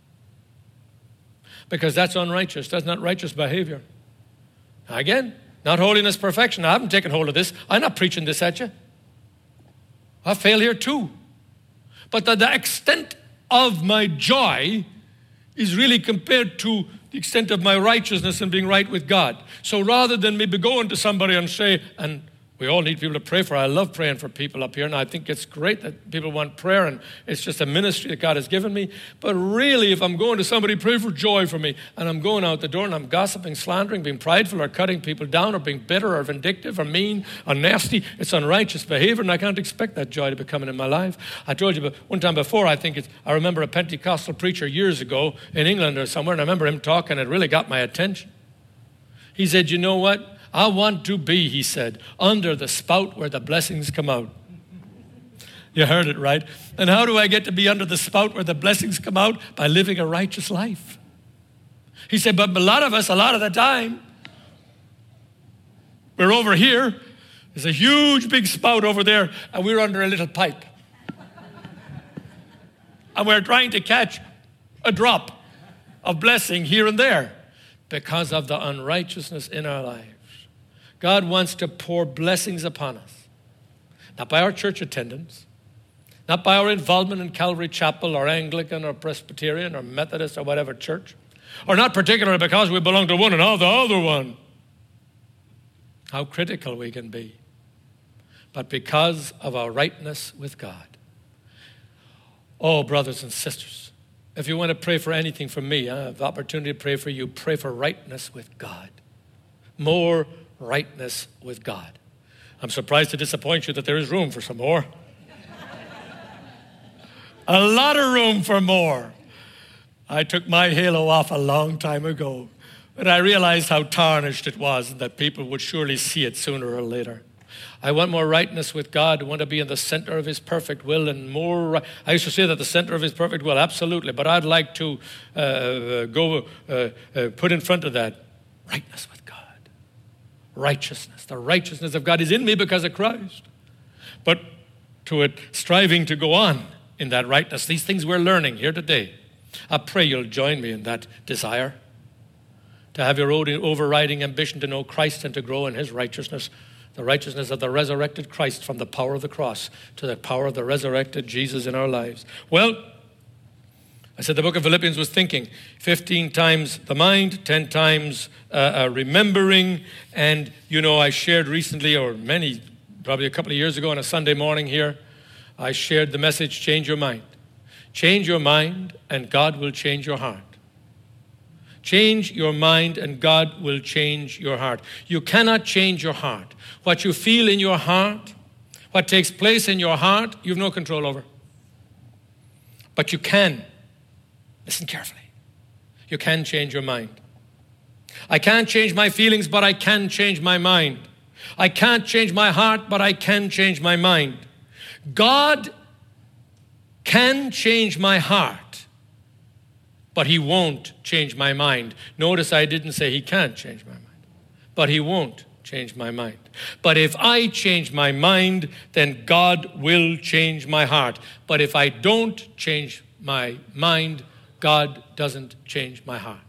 Because that's unrighteous. That's not righteous behavior. Again, not holiness, perfection. I haven't taken hold of this. I'm not preaching this at you. I fail here too. But the, the extent of my joy is really compared to the extent of my righteousness and being right with God. So rather than maybe going to somebody and say, and we all need people to pray for. I love praying for people up here, and I think it's great that people want prayer, and it's just a ministry that God has given me. But really, if I'm going to somebody, pray for joy for me, and I'm going out the door and I'm gossiping, slandering, being prideful, or cutting people down, or being bitter, or vindictive, or mean, or nasty, it's unrighteous behavior, and I can't expect that joy to be coming in my life. I told you one time before, I think it's, I remember a Pentecostal preacher years ago in England or somewhere, and I remember him talking, and it really got my attention. He said, you know what? I want to be, he said, under the spout where the blessings come out. You heard it right. And how do I get to be under the spout where the blessings come out? By living a righteous life. He said, but a lot of us, a lot of the time, we're over here. There's a huge big spout over there, and we're under a little pipe. And we're trying to catch a drop of blessing here and there because of the unrighteousness in our lives. God wants to pour blessings upon us. Not by our church attendance, not by our involvement in Calvary Chapel or Anglican or Presbyterian or Methodist or whatever church, or not particularly because we belong to one and all the other one. How critical we can be. But because of our rightness with God. Oh, brothers and sisters, if you want to pray for anything from me, I have the opportunity to pray for you. Pray for rightness with God. More rightness with God. I'm surprised to disappoint you that there is room for some more. A lot of room for more. I took my halo off a long time ago. But I realized how tarnished it was and that people would surely see it sooner or later. I want more rightness with God. I want to be in the center of his perfect will and more. Ri- I used to say that the center of his perfect will, absolutely. But I'd like to uh, go uh, uh, put in front of that rightness with God. Righteousness. The righteousness of God is in me because of Christ. But to it, striving to go on in that rightness, these things we're learning here today, I pray you'll join me in that desire to have your own overriding ambition to know Christ and to grow in his righteousness, the righteousness of the resurrected Christ from the power of the cross to the power of the resurrected Jesus in our lives. Well, I said the book of Philippians was thinking fifteen times the mind, ten times uh, uh, remembering. And, you know, I shared recently, or many, probably a couple of years ago on a Sunday morning here, I shared the message, change your mind. Change your mind and God will change your heart. Change your mind and God will change your heart. You cannot change your heart. What you feel in your heart, what takes place in your heart, you have no control over. But you can. Listen carefully. You can change your mind. I can't change my feelings, but I can change my mind. I can't change my heart, but I can change my mind. God can change my heart, but he won't change my mind. Notice I didn't say he can't change my mind, but he won't change my mind. But if I change my mind, then God will change my heart. But if I don't change my mind, God doesn't change my heart.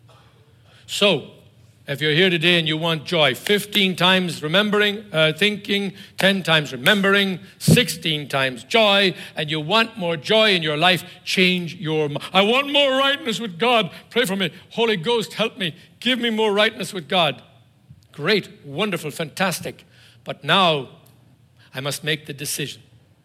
So, if you're here today and you want joy, fifteen times remembering, uh, thinking, ten times remembering, sixteen times joy, and you want more joy in your life, change your mind. I want more rightness with God. Pray for me. Holy Ghost, help me. Give me more rightness with God. Great, wonderful, fantastic. But now I must make the decision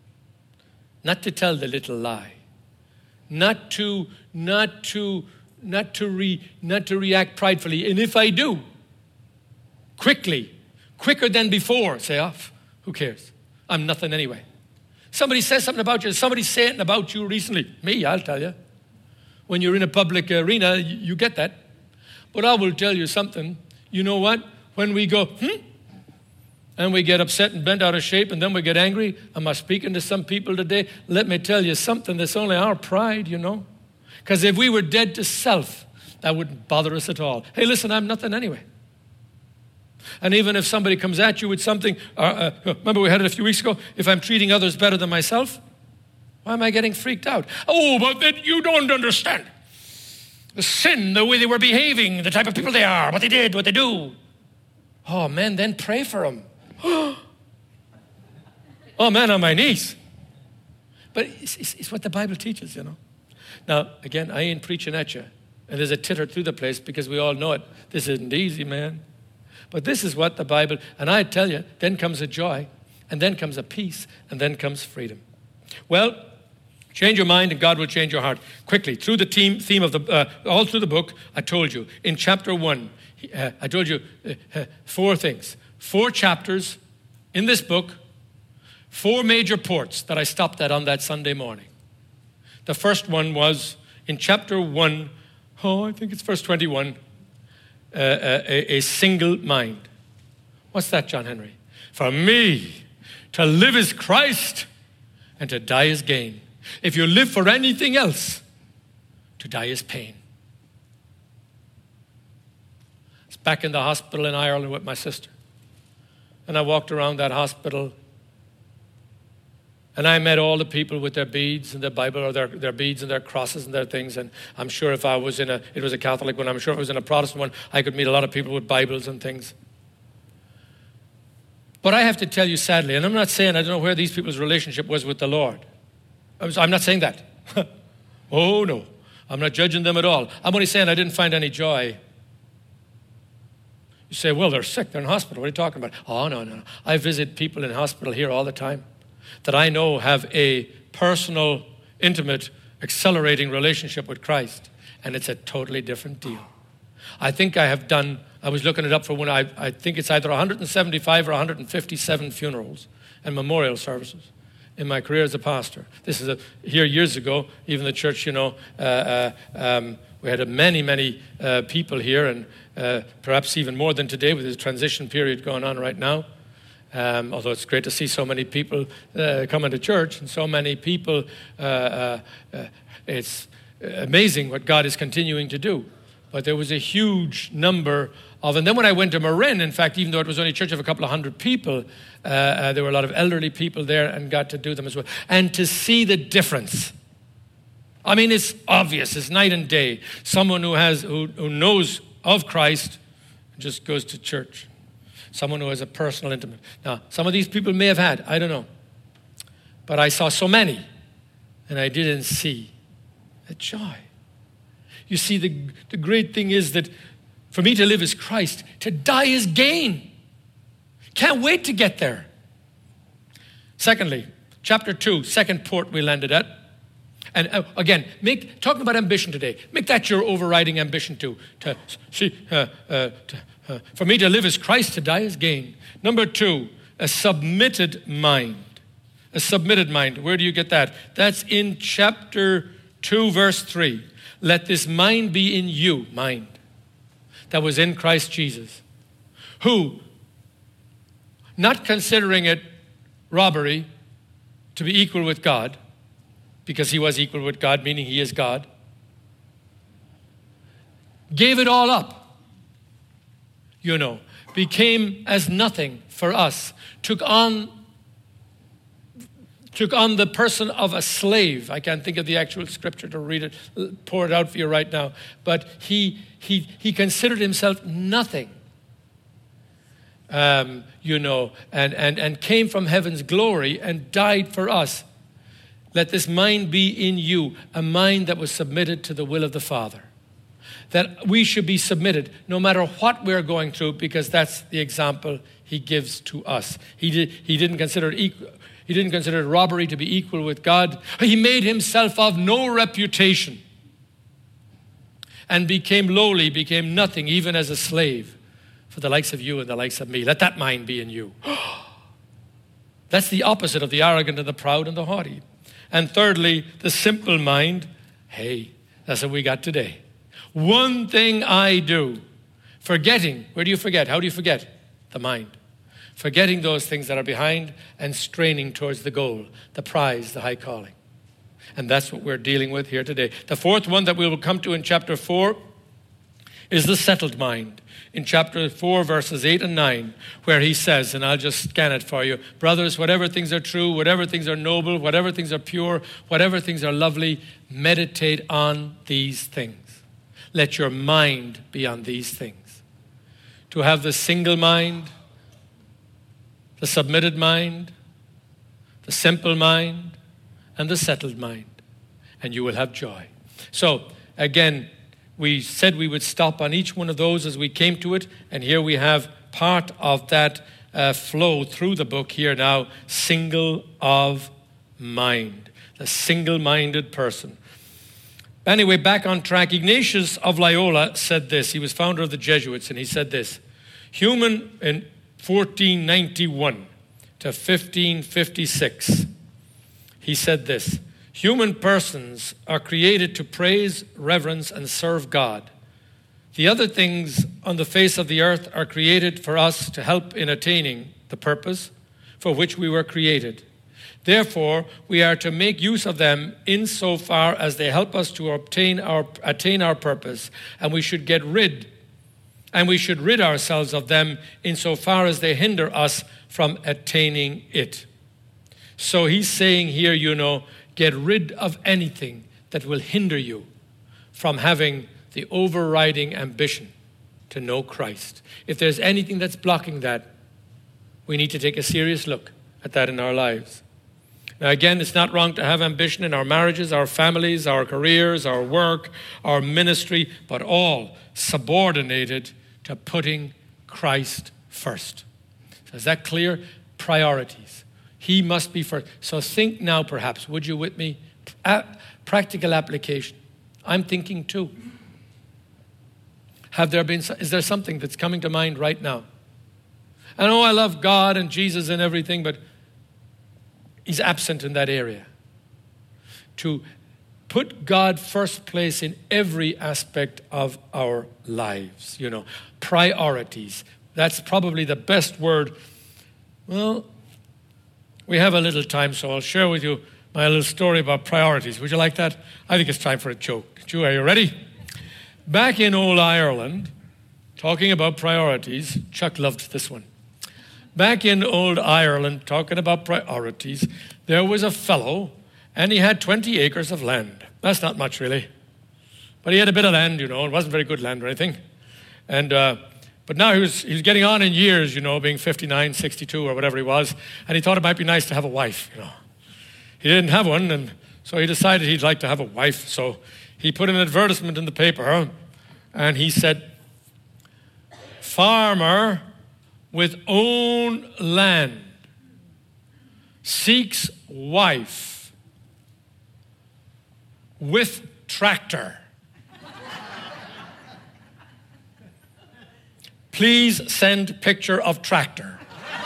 not to tell the little lie, not to, not to, Not to re, not to react pridefully. And if I do, quickly, quicker than before, say, oh, who cares? I'm nothing anyway. Somebody says something about you. Somebody's saying about you recently. Me, I'll tell you. When you're in a public arena, you, you get that. But I will tell you something. You know what? When we go, hmm? And we get upset and bent out of shape, and then we get angry. Am I speaking to some people today? Let me tell you something. That's only our pride, you know. Because if we were dead to self, that wouldn't bother us at all. Hey, listen, I'm nothing anyway. And even if somebody comes at you with something, uh, uh, remember we had it a few weeks ago, if I'm treating others better than myself, why am I getting freaked out? Oh, but then you don't understand. The sin, the way they were behaving, the type of people they are, what they did, what they do. Oh, man, then pray for them. Oh, man, on my knees. But it's, it's, it's what the Bible teaches, you know. Now, again, I ain't preaching at you. And there's a titter through the place because we all know it. This isn't easy, man. But this is what the Bible, and I tell you, then comes a joy, and then comes a peace, and then comes freedom. Well, change your mind and God will change your heart. Quickly, through the theme, theme of the, uh, all through the book, I told you, in chapter one, uh, I told you uh, uh, four things. Four chapters in this book, four major ports that I stopped at on that Sunday morning. The first one was in chapter one, oh, I think it's verse twenty-one, uh, a, a single mind. What's that, John Henry? For me, to live is Christ and to die is gain. If you live for anything else, to die is pain. I was back in the hospital in Ireland with my sister. And I walked around that hospital and I met all the people with their beads and their Bible, or their, their beads and their crosses and their things. And I'm sure if I was in a, it was a Catholic one, I'm sure if I was in a Protestant one, I could meet a lot of people with Bibles and things. But I have to tell you sadly, and I'm not saying I don't know where these people's relationship was with the Lord. I'm not saying that. Oh, no. I'm not judging them at all. I'm only saying I didn't find any joy. You say, well, they're sick. They're in hospital. What are you talking about? Oh, no, no, no. I visit people in hospital here all the time that I know have a personal, intimate, accelerating relationship with Christ. And it's a totally different deal. I think I have done, I was looking it up for one, I, I think it's either one hundred seventy-five or one hundred fifty-seven funerals and memorial services in my career as a pastor. This is a, here years ago, even the church, you know, uh, uh, um, We had many, many uh, people here, and uh, perhaps even more than today with this transition period going on right now. Um, although it's great to see so many people uh, coming to church and so many people, uh, uh, uh, it's amazing what God is continuing to do. But there was a huge number of, and then when I went to Marin, in fact, even though it was only a church of a couple of hundred people, uh, uh, there were a lot of elderly people there and got to do them as well. And to see the difference. I mean, it's obvious, it's night and day. Someone who has, who, who knows of Christ just goes to church. Someone who has a personal intimate. Now, some of these people may have had, I don't know. But I saw so many, and I didn't see the joy. You see, the, the great thing is that for me to live is Christ, to die is gain. Can't wait to get there. Secondly, chapter two, second port we landed at. And uh, again, make talking about ambition today, make that your overriding ambition too. To see, uh, uh, to, uh, for me to live is Christ, to die is gain. Number two, a submitted mind. A submitted mind. Where do you get that? That's in chapter two, verse three. Let this mind be in you, mind, that was in Christ Jesus, who, not considering it robbery to be equal with God, because he was equal with God, meaning he is God, gave it all up, you know, became as nothing for us, took on took on the person of a slave. I can't think of the actual scripture to read it, pour it out for you right now. But he he he considered himself nothing, um, you know, and, and, and came from heaven's glory and died for us. Let this mind be in you, a mind that was submitted to the will of the Father. That we should be submitted no matter what we're going through, because that's the example he gives to us. He did, he didn't consider it equal. He didn't consider it robbery to be equal with God. He made himself of no reputation and became lowly, became nothing, even as a slave for the likes of you and the likes of me. Let that mind be in you. That's the opposite of the arrogant and the proud and the haughty. And thirdly, the simple mind. Hey, that's what we got today. One thing I do, forgetting. Where do you forget? How do you forget? The mind. Forgetting those things that are behind and straining towards the goal, the prize, the high calling. And that's what we're dealing with here today. The fourth one that we will come to in chapter four is the settled mind. In chapter four, verses eight and nine, where he says, and I'll just scan it for you, brothers, whatever things are true, whatever things are noble, whatever things are pure, whatever things are lovely, meditate on these things. Let your mind be on these things. To have the single mind, the submitted mind, the simple mind, and the settled mind, and you will have joy. So, again, we said we would stop on each one of those as we came to it, and here we have part of that uh, flow through the book here now, single of mind, the single-minded person. Anyway, back on track, Ignatius of Loyola said this. He was founder of the Jesuits, and he said this, human in fourteen ninety-one to fifteen fifty-six, he said this, human persons are created to praise, reverence, and serve God. The other things on the face of the earth are created for us to help in attaining the purpose for which we were created. Therefore, we are to make use of them insofar as they help us to obtain our, attain our purpose, and we should get rid And we should rid ourselves of them insofar as they hinder us from attaining it. So he's saying here, you know, get rid of anything that will hinder you from having the overriding ambition to know Christ. If there's anything that's blocking that, we need to take a serious look at that in our lives. Now, again, it's not wrong to have ambition in our marriages, our families, our careers, our work, our ministry, but all subordinated to putting Christ first. So is that clear? Priorities. He must be first. So think now, perhaps, would you with me? A- practical application. I'm thinking too. Have there been, is there something that's coming to mind right now? I know I love God and Jesus and everything, but he's absent in that area. To put God first place in every aspect of our lives. You know, priorities. That's probably the best word. Well, we have a little time, so I'll share with you my little story about priorities. Would you like that? I think it's time for a joke. Joe, are you ready? Back in old Ireland, talking about priorities, Chuck loved this one. Back in old Ireland, talking about priorities, there was a fellow, and he had twenty acres of land. That's not much, really. But he had a bit of land, you know. It wasn't very good land or anything. And, uh, but now he was, he was getting on in years, you know, being fifty-nine, sixty-two or whatever he was. And he thought it might be nice to have a wife, you know. He didn't have one, and so he decided he'd like to have a wife. So he put an advertisement in the paper, and he said, farmer with own land seeks wife with tractor. Please send picture of tractor.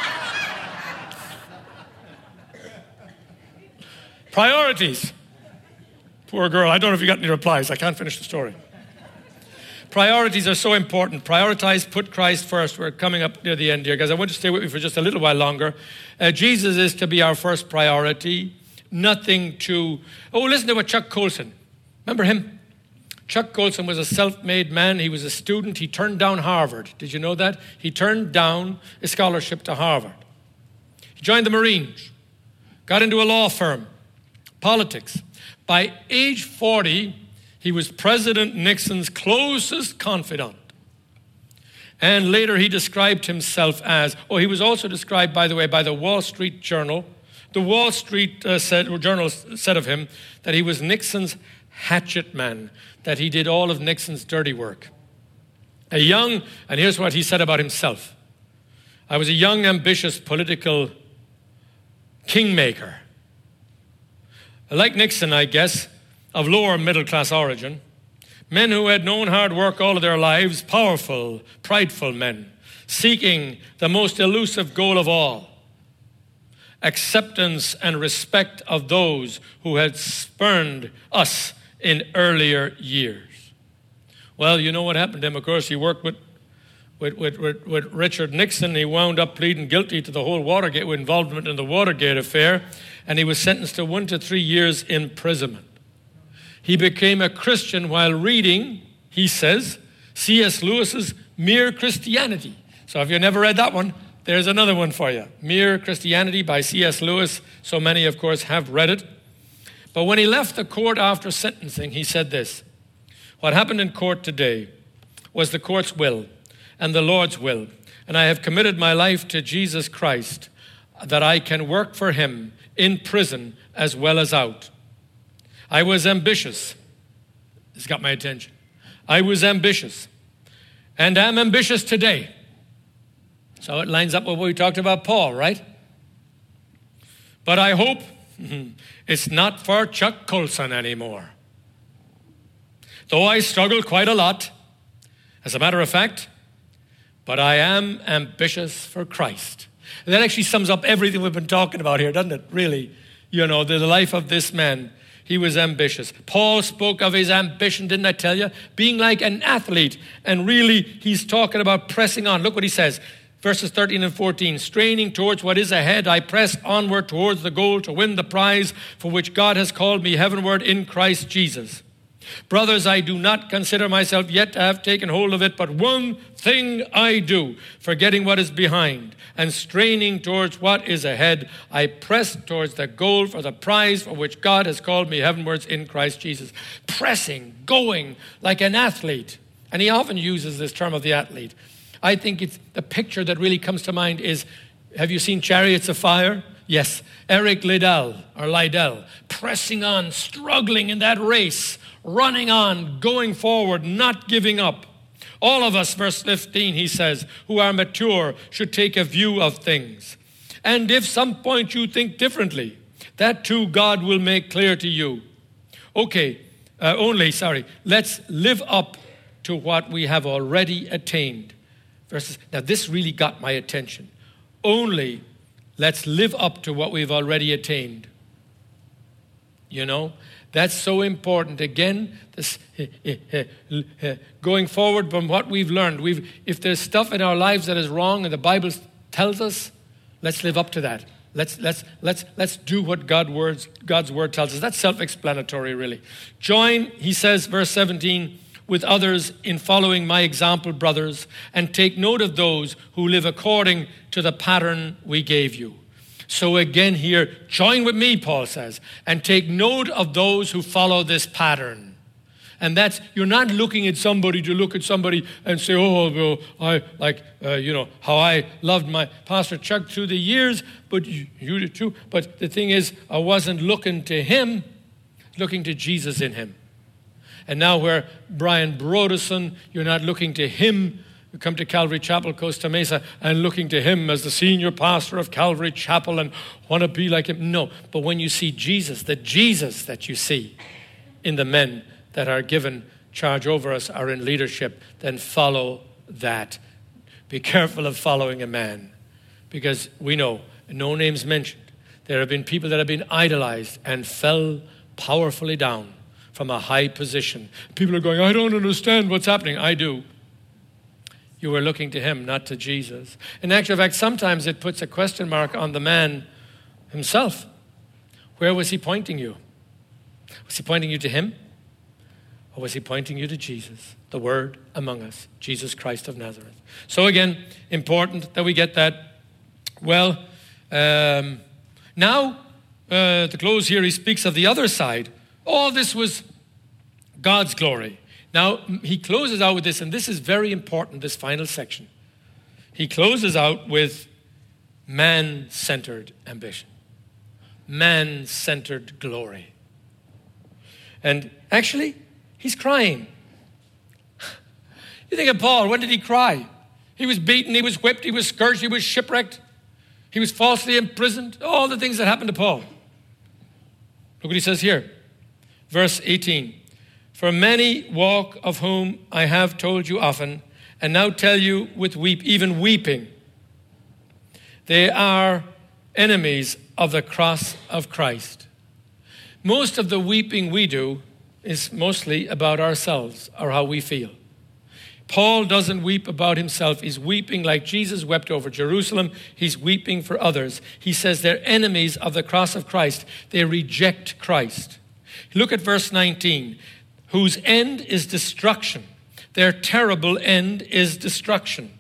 Priorities. Poor girl. I don't know if you got any replies. I can't finish the story. Priorities are so important. Prioritize, put Christ first. We're coming up near the end here, guys. I want you to stay with me for just a little while longer. Uh, Jesus is to be our first priority. Nothing to... Oh, listen to what Chuck Colson. Remember him? Chuck Colson was a self-made man. He was a student. He turned down Harvard. Did you know that? He turned down a scholarship to Harvard. He joined the Marines. Got into a law firm. Politics. By age forty, he was President Nixon's closest confidant. And later he described himself as, oh, he was also described, by the way, by the Wall Street Journal. The Wall Street uh, said, Journal said of him that he was Nixon's hatchet man, that he did all of Nixon's dirty work. A young, and here's what he said about himself. I was a young, ambitious political kingmaker. Like Nixon, I guess, of lower middle-class origin, men who had known hard work all of their lives, powerful, prideful men, seeking the most elusive goal of all, acceptance and respect of those who had spurned us in earlier years. Well, you know what happened to him, of course. He worked with, with, with, with, with Richard Nixon. He wound up pleading guilty to the whole Watergate, involvement in the Watergate affair, and he was sentenced to one to three years imprisonment. He became a Christian while reading, he says, C S Lewis's Mere Christianity. So if you've never read that one, there's another one for you. Mere Christianity by C S Lewis. So many, of course, have read it. But when he left the court after sentencing, he said this: what happened in court today was the court's will and the Lord's will. And I have committed my life to Jesus Christ, that I can work for him in prison as well as out. I was ambitious. This got my attention. I was ambitious and am ambitious today. So it lines up with what we talked about Paul, right? But I hope it's not for Chuck Colson anymore. Though I struggle quite a lot, as a matter of fact, but I am ambitious for Christ. And that actually sums up everything we've been talking about here, doesn't it? Really, you know, the life of this man. He was ambitious. Paul spoke of his ambition, didn't I tell you? Being like an athlete. And really, he's talking about pressing on. Look what he says. Verses thirteen and fourteen. Straining towards what is ahead, I press onward towards the goal to win the prize for which God has called me heavenward in Christ Jesus. Brothers, I do not consider myself yet to have taken hold of it, but one thing I do, forgetting what is behind and straining towards what is ahead, I press towards the goal for the prize for which God has called me heavenwards in Christ Jesus. Pressing, going like an athlete. And he often uses this term of the athlete. I think it's the picture that really comes to mind is, have you seen Chariots of Fire? Yes. Eric Liddell, or Liddell, pressing on, struggling in that race, running on, going forward, not giving up. All of us, verse fifteen, he says, who are mature should take a view of things. And if some point you think differently, that too God will make clear to you. Okay, uh, only, sorry, let's live up to what we have already attained. Verses, now this really got my attention. Only let's live up to what we've already attained. you know. That's so important. Again, this, going forward from what we've learned, we've, if there's stuff in our lives that is wrong and the Bible tells us, let's live up to that. Let's let's let's let's do what God words God's word tells us. That's self-explanatory, really. Join, he says, verse seventeen, with others in following my example, brothers, and take note of those who live according to the pattern we gave you. So again here, join with me, Paul says, and take note of those who follow this pattern. And that's, you're not looking at somebody to look at somebody and say, oh, well, I like, uh, you know, how I loved my Pastor Chuck through the years, but you, you did too. But the thing is, I wasn't looking to him, looking to Jesus in him. And now where Brian Broderson, you're not looking to him, you come to Calvary Chapel, Costa Mesa, and looking to him as the senior pastor of Calvary Chapel and want to be like him. No, but when you see Jesus, the Jesus that you see in the men that are given charge over us, are in leadership, then follow that. Be careful of following a man, because we know, no names mentioned, there have been people that have been idolized and fell powerfully down from a high position. People are going, I don't understand what's happening. I do. You were looking to him, not to Jesus. In actual fact, sometimes it puts a question mark on the man himself. Where was he pointing you? Was he pointing you to him? Or was he pointing you to Jesus, the Word among us, Jesus Christ of Nazareth? So again, important that we get that. Well, um, now, uh, to close here, he speaks of the other side. All this was God's glory. Now, he closes out with this, and this is very important, this final section. He closes out with man-centered ambition, man-centered glory. And actually, he's crying. You think of Paul, when did he cry? He was beaten, he was whipped, he was scourged, he was shipwrecked. He was falsely imprisoned. All the things that happened to Paul. Look what he says here. Verse eighteen. For many walk, of whom I have told you often, and now tell you with weep, even weeping. They are enemies of the cross of Christ. Most of the weeping we do is mostly about ourselves or how we feel. Paul doesn't weep about himself. He's weeping like Jesus wept over Jerusalem. He's weeping for others. He says they're enemies of the cross of Christ. They reject Christ. Look at verse nineteen. Whose end is destruction. Their terrible end is destruction.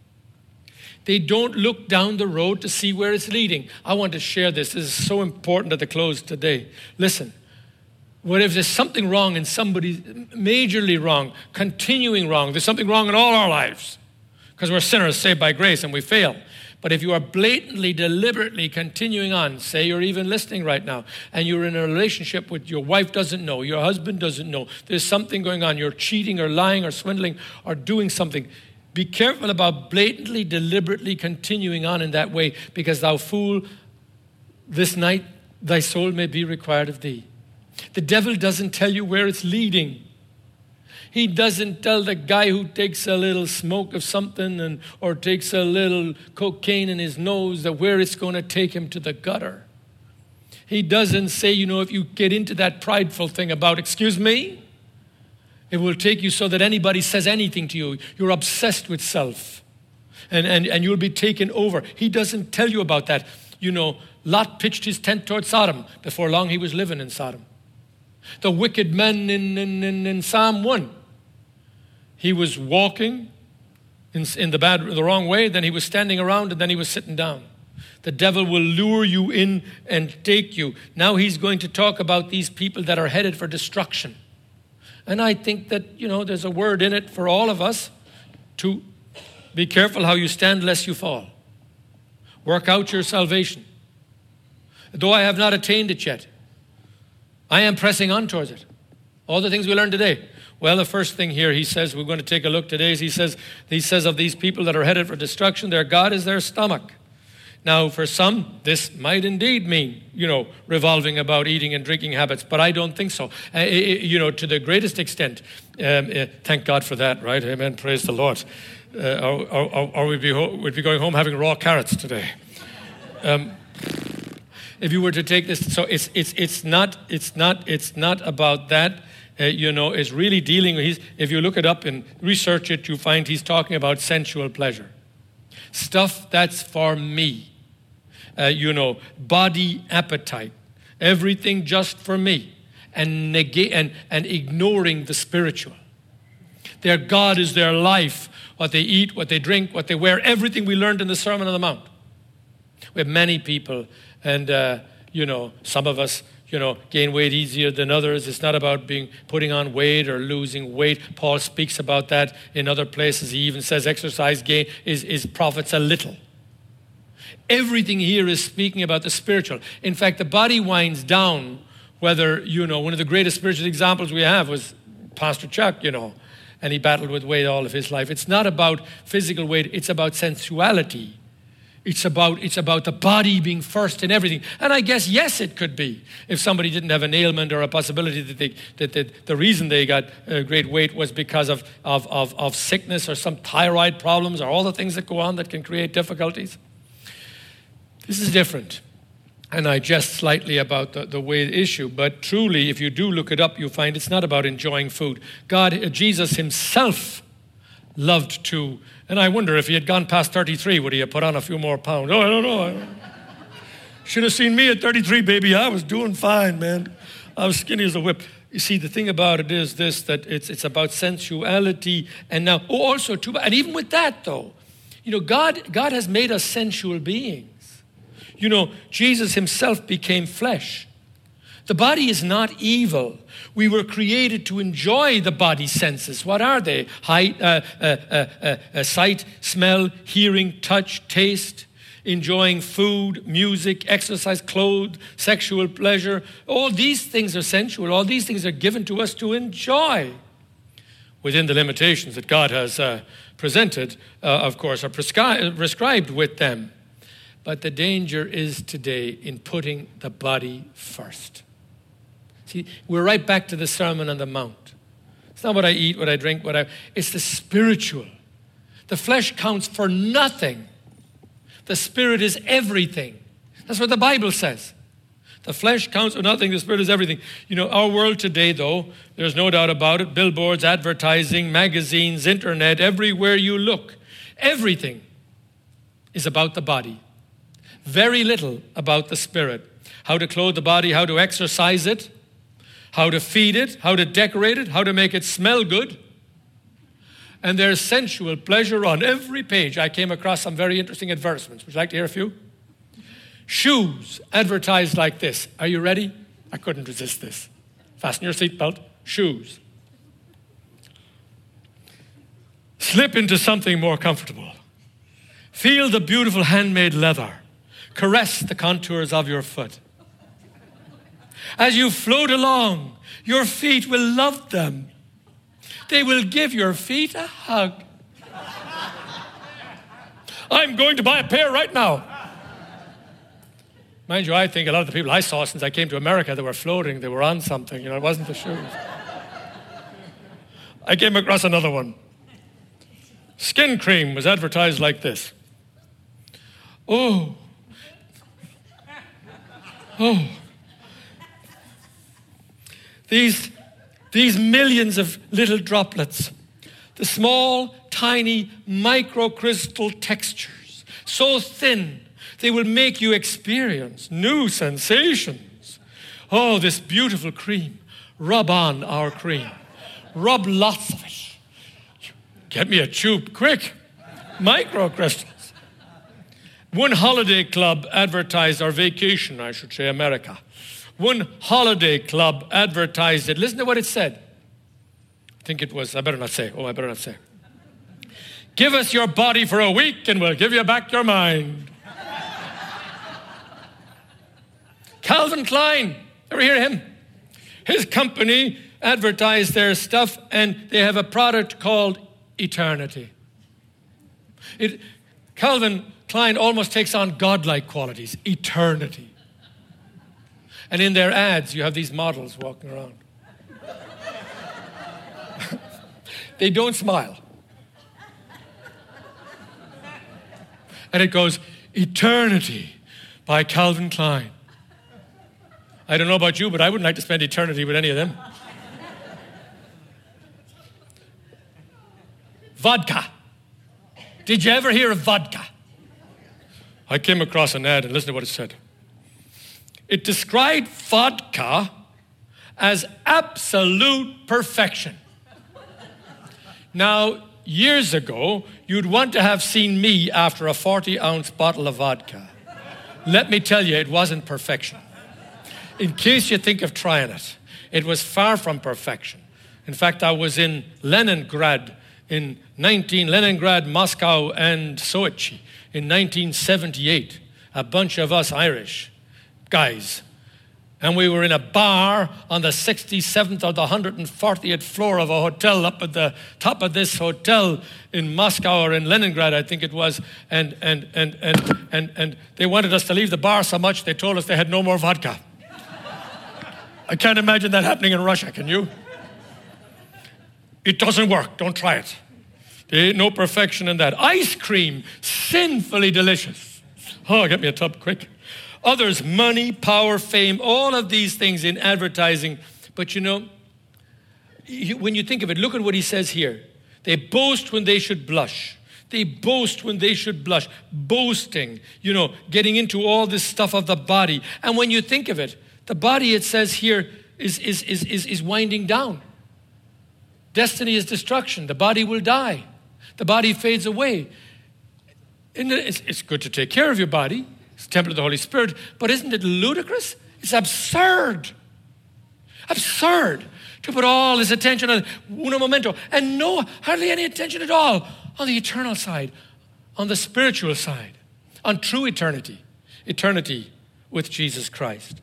They don't look down the road to see where it's leading. I want to share this. This is so important at the close today. Listen. What if there's something wrong in somebody, majorly wrong, continuing wrong? There's something wrong in all our lives because we're sinners saved by grace and we fail. But if you are blatantly, deliberately continuing on, say you're even listening right now, and you're in a relationship with your wife doesn't know, your husband doesn't know, there's something going on, you're cheating or lying or swindling or doing something. Be careful about blatantly, deliberately continuing on in that way, because thou fool, this night thy soul may be required of thee. The devil doesn't tell you where it's leading. He doesn't tell the guy who takes a little smoke of something and or takes a little cocaine in his nose that where it's going to take him to the gutter. He doesn't say, you know, if you get into that prideful thing about, excuse me, it will take you so that anybody says anything to you. You're obsessed with self and, and, and you'll be taken over. He doesn't tell you about that. You know, Lot pitched his tent toward Sodom. Before long, he was living in Sodom. The wicked man in, in, in, in Psalm one. He was walking in, in the bad, the wrong way, then he was standing around, and then he was sitting down. The devil will lure you in and take you. Now he's going to talk about these people that are headed for destruction. And I think that, you know, there's a word in it for all of us to be careful how you stand lest you fall. Work out your salvation. Though I have not attained it yet, I am pressing on towards it. All the things we learned today. Well, the first thing here he says, we're going to take a look today, is he says, he says of these people that are headed for destruction, their God is their stomach. Now, for some, this might indeed mean, you know, revolving about eating and drinking habits, but I don't think so. Uh, you know, to the greatest extent, um, uh, thank God for that, right? Amen, praise the Lord. Uh, or or, or we'd, be ho- we'd be going home having raw carrots today. Um, if you were to take this, so it's it's it's not it's not it's not about that. Uh, you know, it's really dealing with. He's, if you look it up and research it, you find he's talking about sensual pleasure, stuff that's for me. Uh, you know, body appetite, everything just for me, and negate and and ignoring the spiritual. Their God is their life. What they eat, what they drink, what they wear, everything we learned in the Sermon on the Mount. We have many people, and, uh, you know, some of us, you know, gain weight easier than others. It's not about being putting on weight or losing weight. Paul speaks about that in other places. He even says exercise gain is, is profits a little. Everything here is speaking about the spiritual. In fact, the body winds down, whether, you know, one of the greatest spiritual examples we have was Pastor Chuck, you know, and he battled with weight all of his life. It's not about physical weight. It's about sensuality. It's about, it's about the body being first in everything. And I guess, yes, it could be. If somebody didn't have an ailment or a possibility that, they, that, that the reason they got uh, great weight was because of, of, of, of sickness or some thyroid problems or all the things that go on that can create difficulties. This is different. And I jest slightly about the, the weight issue, but truly, if you do look it up, you'll find it's not about enjoying food. God, uh, Jesus himself loved to, and I wonder if he had gone past thirty-three, would he have put on a few more pounds? Oh, I don't know. Should have seen me at thirty-three, baby. I was doing fine, man. I was skinny as a whip. You see, the thing about it is this, that it's it's about sensuality. And now, oh, also, too, and even with that, though, you know, God, God has made us sensual beings. You know, Jesus himself became flesh. The body is not evil. We were created to enjoy the body senses. What are they? Height, uh, uh, uh, uh, uh, sight, smell, hearing, touch, taste, enjoying food, music, exercise, clothes, sexual pleasure. All these things are sensual. All these things are given to us to enjoy. Within the limitations that God has uh, presented, uh, of course, are prescri- prescribed with them. But the danger is today in putting the body first. See, we're right back to the Sermon on the Mount. It's not what I eat, what I drink, what I... It's the spiritual. The flesh counts for nothing. The spirit is everything. That's what the Bible says. The flesh counts for nothing. The spirit is everything. You know, our world today, though, there's no doubt about it. Billboards, advertising, magazines, internet, everywhere you look. Everything is about the body. Very little about the spirit. How to clothe the body, how to exercise it, how to feed it, how to decorate it, how to make it smell good. And there's sensual pleasure on every page. I came across some very interesting advertisements. Would you like to hear a few? Shoes advertised like this. Are you ready? I couldn't resist this. Fasten your seatbelt. Shoes. Slip into something more comfortable. Feel the beautiful handmade leather. Caress the contours of your foot. As you float along, your feet will love them. They will give your feet a hug. I'm going to buy a pair right now. Mind you, I think a lot of the people I saw since I came to America, they were floating, they were on something, you know, it wasn't the shoes. I came across another one. Skin cream was advertised like this. Oh. Oh. These, these millions of little droplets, the small, tiny, microcrystal textures, so thin, they will make you experience new sensations. Oh, this beautiful cream. Rub on our cream. Rub lots of it. Get me a tube quick. Microcrystals. One holiday club advertised, or vacation, I should say, America. One holiday club advertised it. Listen to what it said. I think it was, I better not say. Oh, I better not say. Give us your body for a week and we'll give you back your mind. Calvin Klein, ever hear him? His company advertised their stuff and they have a product called Eternity. It, Calvin Klein almost takes on godlike qualities, eternity. And in their ads, you have these models walking around. They don't smile. And it goes, Eternity by Calvin Klein. I don't know about you, but I wouldn't like to spend eternity with any of them. Vodka. Did you ever hear of vodka? I came across an ad and listen to what it said. It described vodka as absolute perfection. Now, years ago, you'd want to have seen me after a forty-ounce bottle of vodka. Let me tell you, it wasn't perfection. In case you think of trying it, it was far from perfection. In fact, I was in Leningrad in nineteen Leningrad, Moscow, and Sochi in nineteen seventy-eight. A bunch of us Irish guys. And we were in a bar on the sixty-seventh or the one hundred fortieth floor of a hotel up at the top of this hotel in Moscow or in Leningrad, I think it was. And and and and and and they wanted us to leave the bar so much they told us they had no more vodka. I can't imagine that happening in Russia, can you? It doesn't work. Don't try it. There ain't no perfection in that. Ice cream, sinfully delicious. Oh, get me a tub quick. Others, money, power, fame, all of these things in advertising. But you know, when you think of it, look at what he says here. They boast when they should blush. They boast when they should blush. Boasting, you know, getting into all this stuff of the body. And when you think of it, the body, it says here, is, is, is, is, is winding down. Destiny is destruction. The body will die. The body fades away. And it's, it's good to take care of your body. It's the temple of the Holy Spirit. But isn't it ludicrous? It's absurd. Absurd to put all this attention on uno momento and no, hardly any attention at all on the eternal side, on the spiritual side, on true eternity, eternity with Jesus Christ.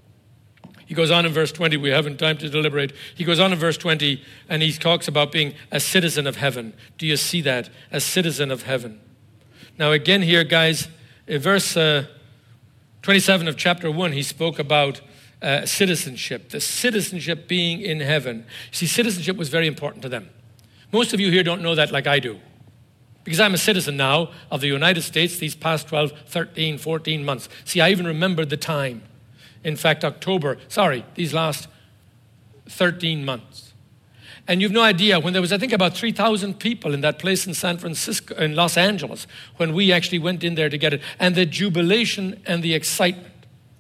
He goes on in verse twenty, we haven't time to deliberate. He goes on in verse twenty and he talks about being a citizen of heaven. Do you see that? A citizen of heaven. Now again here, guys, in verse uh, twenty-seven of chapter one, he spoke about uh, citizenship, the citizenship being in heaven. See, citizenship was very important to them. Most of you here don't know that like I do. Because I'm a citizen now of the United States these past twelve, thirteen, fourteen months. See, I even remembered the time. In fact, October, sorry, these last thirteen months. And you've no idea, when there was, I think, about three thousand people in that place in San Francisco, in Los Angeles, when we actually went in there to get it, and the jubilation and the excitement.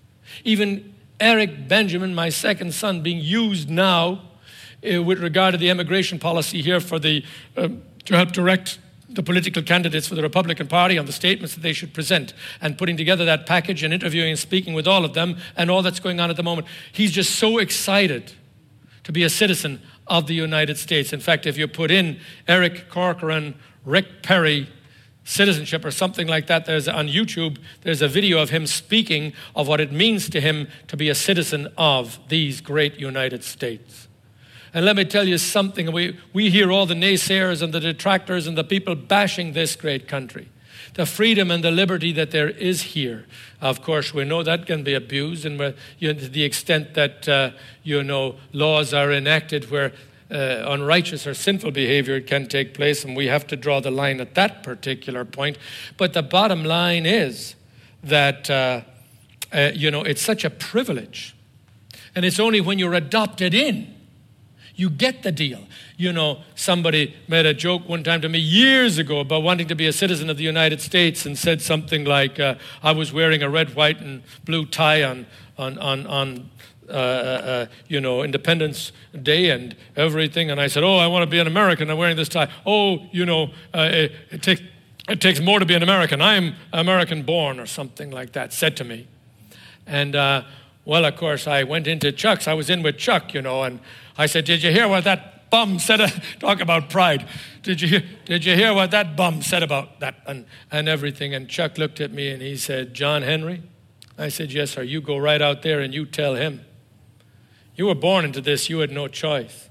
Even Eric Benjamin, my second son, being used now uh, with regard to the immigration policy here for the, uh, to help direct the political candidates for the Republican Party on the statements that they should present, and putting together that package and interviewing and speaking with all of them and all that's going on at the moment. He's just so excited to be a citizen of the United States. In fact, if you put in Eric Corcoran, Rick Perry, citizenship or something like that, there's on YouTube, there's a video of him speaking of what it means to him to be a citizen of these great United States. And let me tell you something, we, we hear all the naysayers and the detractors and the people bashing this great country. The freedom and the liberty that there is here. Of course, we know that can be abused, and we're, you know, to the extent that, uh, you know, laws are enacted where uh, unrighteous or sinful behavior can take place, and we have to draw the line at that particular point. But the bottom line is that, uh, uh, you know, it's such a privilege. And it's only when you're adopted in you get the deal. You know, somebody made a joke one time to me years ago about wanting to be a citizen of the United States and said something like, uh, I was wearing a red, white, and blue tie on, on, on, on uh, uh, you know, Independence Day and everything. And I said, oh, I want to be an American. I'm wearing this tie. Oh, you know, uh, it, it, take, it takes more to be an American. I'm American born or something like that, said to me. And, uh, well, of course, I went into Chuck's. I was in with Chuck, you know, and I said, did you hear what that bum said? Talk about pride. Did you hear, did you hear what that bum said about that and, and everything? And Chuck looked at me and he said, John Henry? I said, yes, sir. You go right out there and you tell him. You were born into this. You had no choice.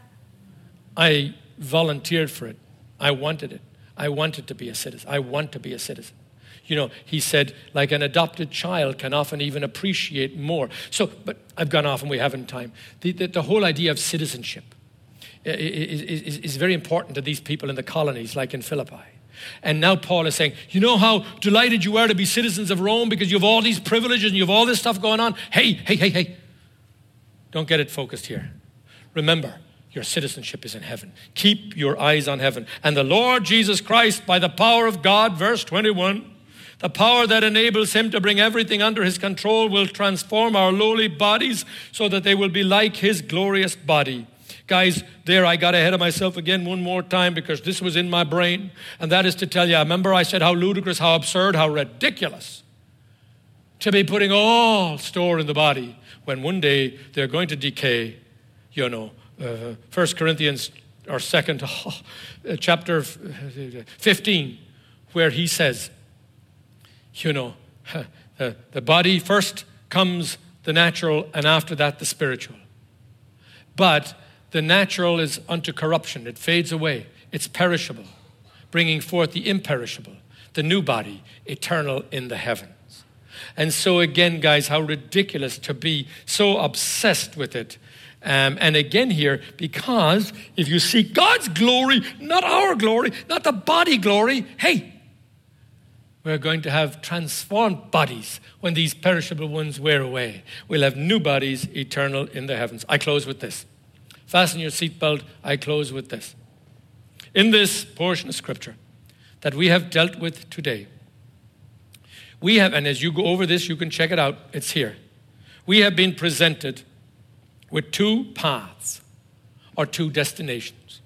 I volunteered for it. I wanted it. I wanted to be a citizen. I want to be a citizen. You know, he said, like an adopted child can often even appreciate more. So, but I've gone off and we haven't time. The, the, the whole idea of citizenship is, is, is very important to these people in the colonies, like in Philippi. And now Paul is saying, you know how delighted you are to be citizens of Rome because you have all these privileges and you have all this stuff going on? Hey, hey, hey, hey, Don't get it focused here. Remember, your citizenship is in heaven. Keep your eyes on heaven. And the Lord Jesus Christ, by the power of God, verse twenty-one, the power that enables him to bring everything under his control will transform our lowly bodies so that they will be like his glorious body. Guys, there I got ahead of myself again one more time because this was in my brain. And that is to tell you, remember I said how ludicrous, how absurd, how ridiculous to be putting all store in the body when one day they're going to decay. You know, uh, First Corinthians or second oh, chapter fifteen, where he says, you know, the, the body first comes the natural and after that the spiritual. But the natural is unto corruption. It fades away. It's perishable, bringing forth the imperishable, the new body, eternal in the heavens. And so again, guys, how ridiculous to be so obsessed with it. Um, and again here, because if you seek God's glory, not our glory, not the body glory, hey, we're going to have transformed bodies when these perishable ones wear away. We'll have new bodies, eternal in the heavens. I close with this. Fasten your seatbelt. I close with this. In this portion of Scripture that we have dealt with today, we have, and as you go over this, you can check it out. It's here. We have been presented with two paths or two destinations.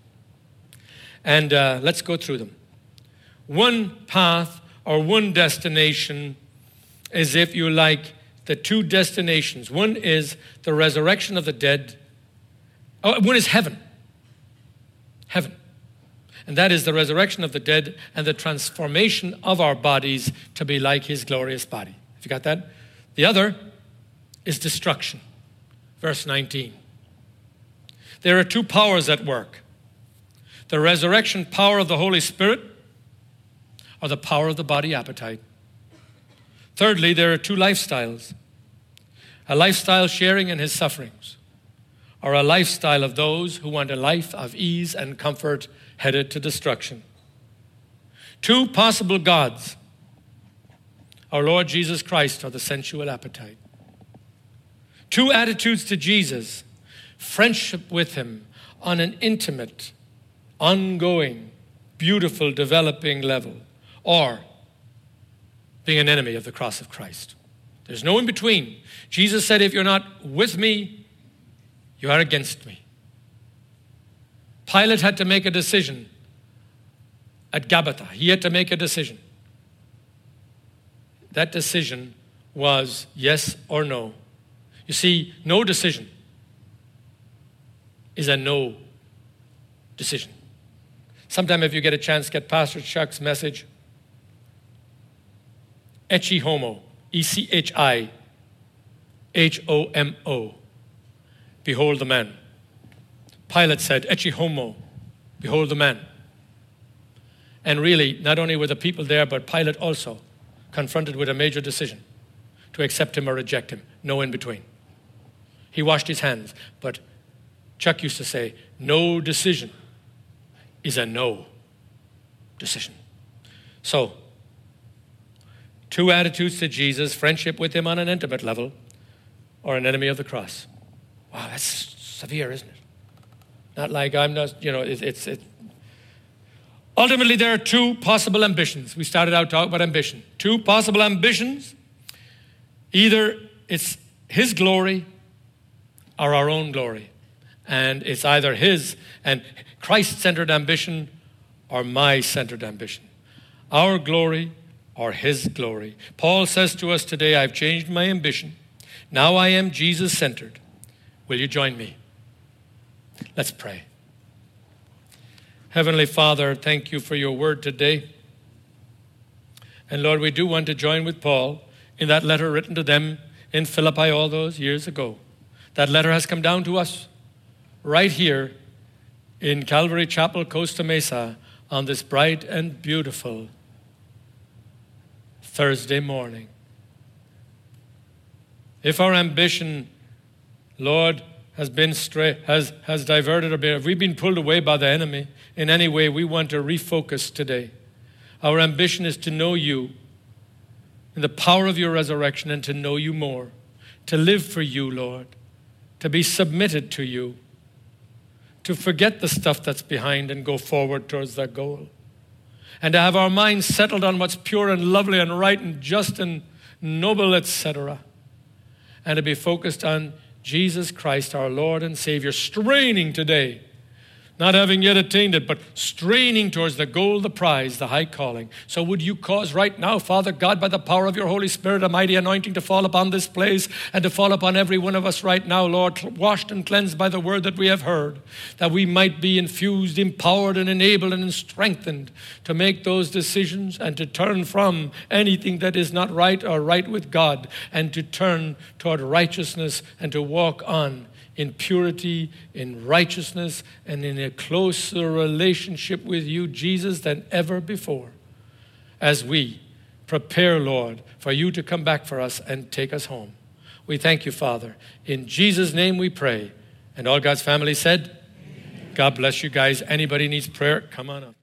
And uh, let's go through them. One path or one destination is, if you like, the two destinations. One is the resurrection of the dead. Oh, one is heaven. Heaven. And that is the resurrection of the dead and the transformation of our bodies to be like his glorious body. Have you got that? The other is destruction. Verse nineteen. There are two powers at work. The resurrection power of the Holy Spirit or the power of the body appetite. Thirdly, there are two lifestyles. A lifestyle sharing in his sufferings, or a lifestyle of those who want a life of ease and comfort headed to destruction. Two possible gods, our Lord Jesus Christ or the sensual appetite. Two attitudes to Jesus, friendship with him on an intimate, ongoing, beautiful, developing level, or being an enemy of the cross of Christ. There's no in between. Jesus said, if you're not with me, you are against me. Pilate had to make a decision at Gabbatha. He had to make a decision. That decision was yes or no. You see, no decision is a no decision. Sometime if you get a chance, get Pastor Chuck's message. Ecce homo, E C H I H O M O. Behold the man. Pilate said, Ecce homo, behold the man. And really, not only were the people there, but Pilate also confronted with a major decision to accept him or reject him. No in between. He washed his hands, but Chuck used to say, no decision is a no decision. So, two attitudes to Jesus, friendship with him on an intimate level, or an enemy of the cross. Wow, that's severe, isn't it? Not like I'm not, you know, it, it's, it. Ultimately, there are two possible ambitions. We started out talking about ambition. Two possible ambitions. Either it's his glory or our own glory. And it's either his and Christ-centered ambition or my centered ambition. Our glory or his glory. Paul says to us today, I've changed my ambition. Now I am Jesus-centered. Will you join me? Let's pray. Heavenly Father, thank you for your word today. And Lord, we do want to join with Paul in that letter written to them in Philippi all those years ago. That letter has come down to us right here in Calvary Chapel, Costa Mesa, on this bright and beautiful Thursday morning. If our ambition, Lord, has been stray, has, has diverted or been, if we've been pulled away by the enemy in any way, we want to refocus today. Our ambition is to know you in the power of your resurrection and to know you more, to live for you, Lord, to be submitted to you, to forget the stuff that's behind and go forward towards that goal, and to have our minds settled on what's pure and lovely and right and just and noble, et cetera, and to be focused on Jesus Christ, our Lord and Savior, straining today, not having yet attained it, but straining towards the goal, the prize, the high calling. So would you cause right now, Father God, by the power of your Holy Spirit, a mighty anointing to fall upon this place and to fall upon every one of us right now, Lord, washed and cleansed by the word that we have heard, that we might be infused, empowered, and enabled and strengthened to make those decisions and to turn from anything that is not right or right with God, and to turn toward righteousness and to walk on in purity, in righteousness, and in a closer relationship with you, Jesus, than ever before, as we prepare, Lord, for you to come back for us and take us home. We thank you, Father. In Jesus' name we pray. And all God's family said, amen. God bless you guys. Anybody needs prayer, come on up.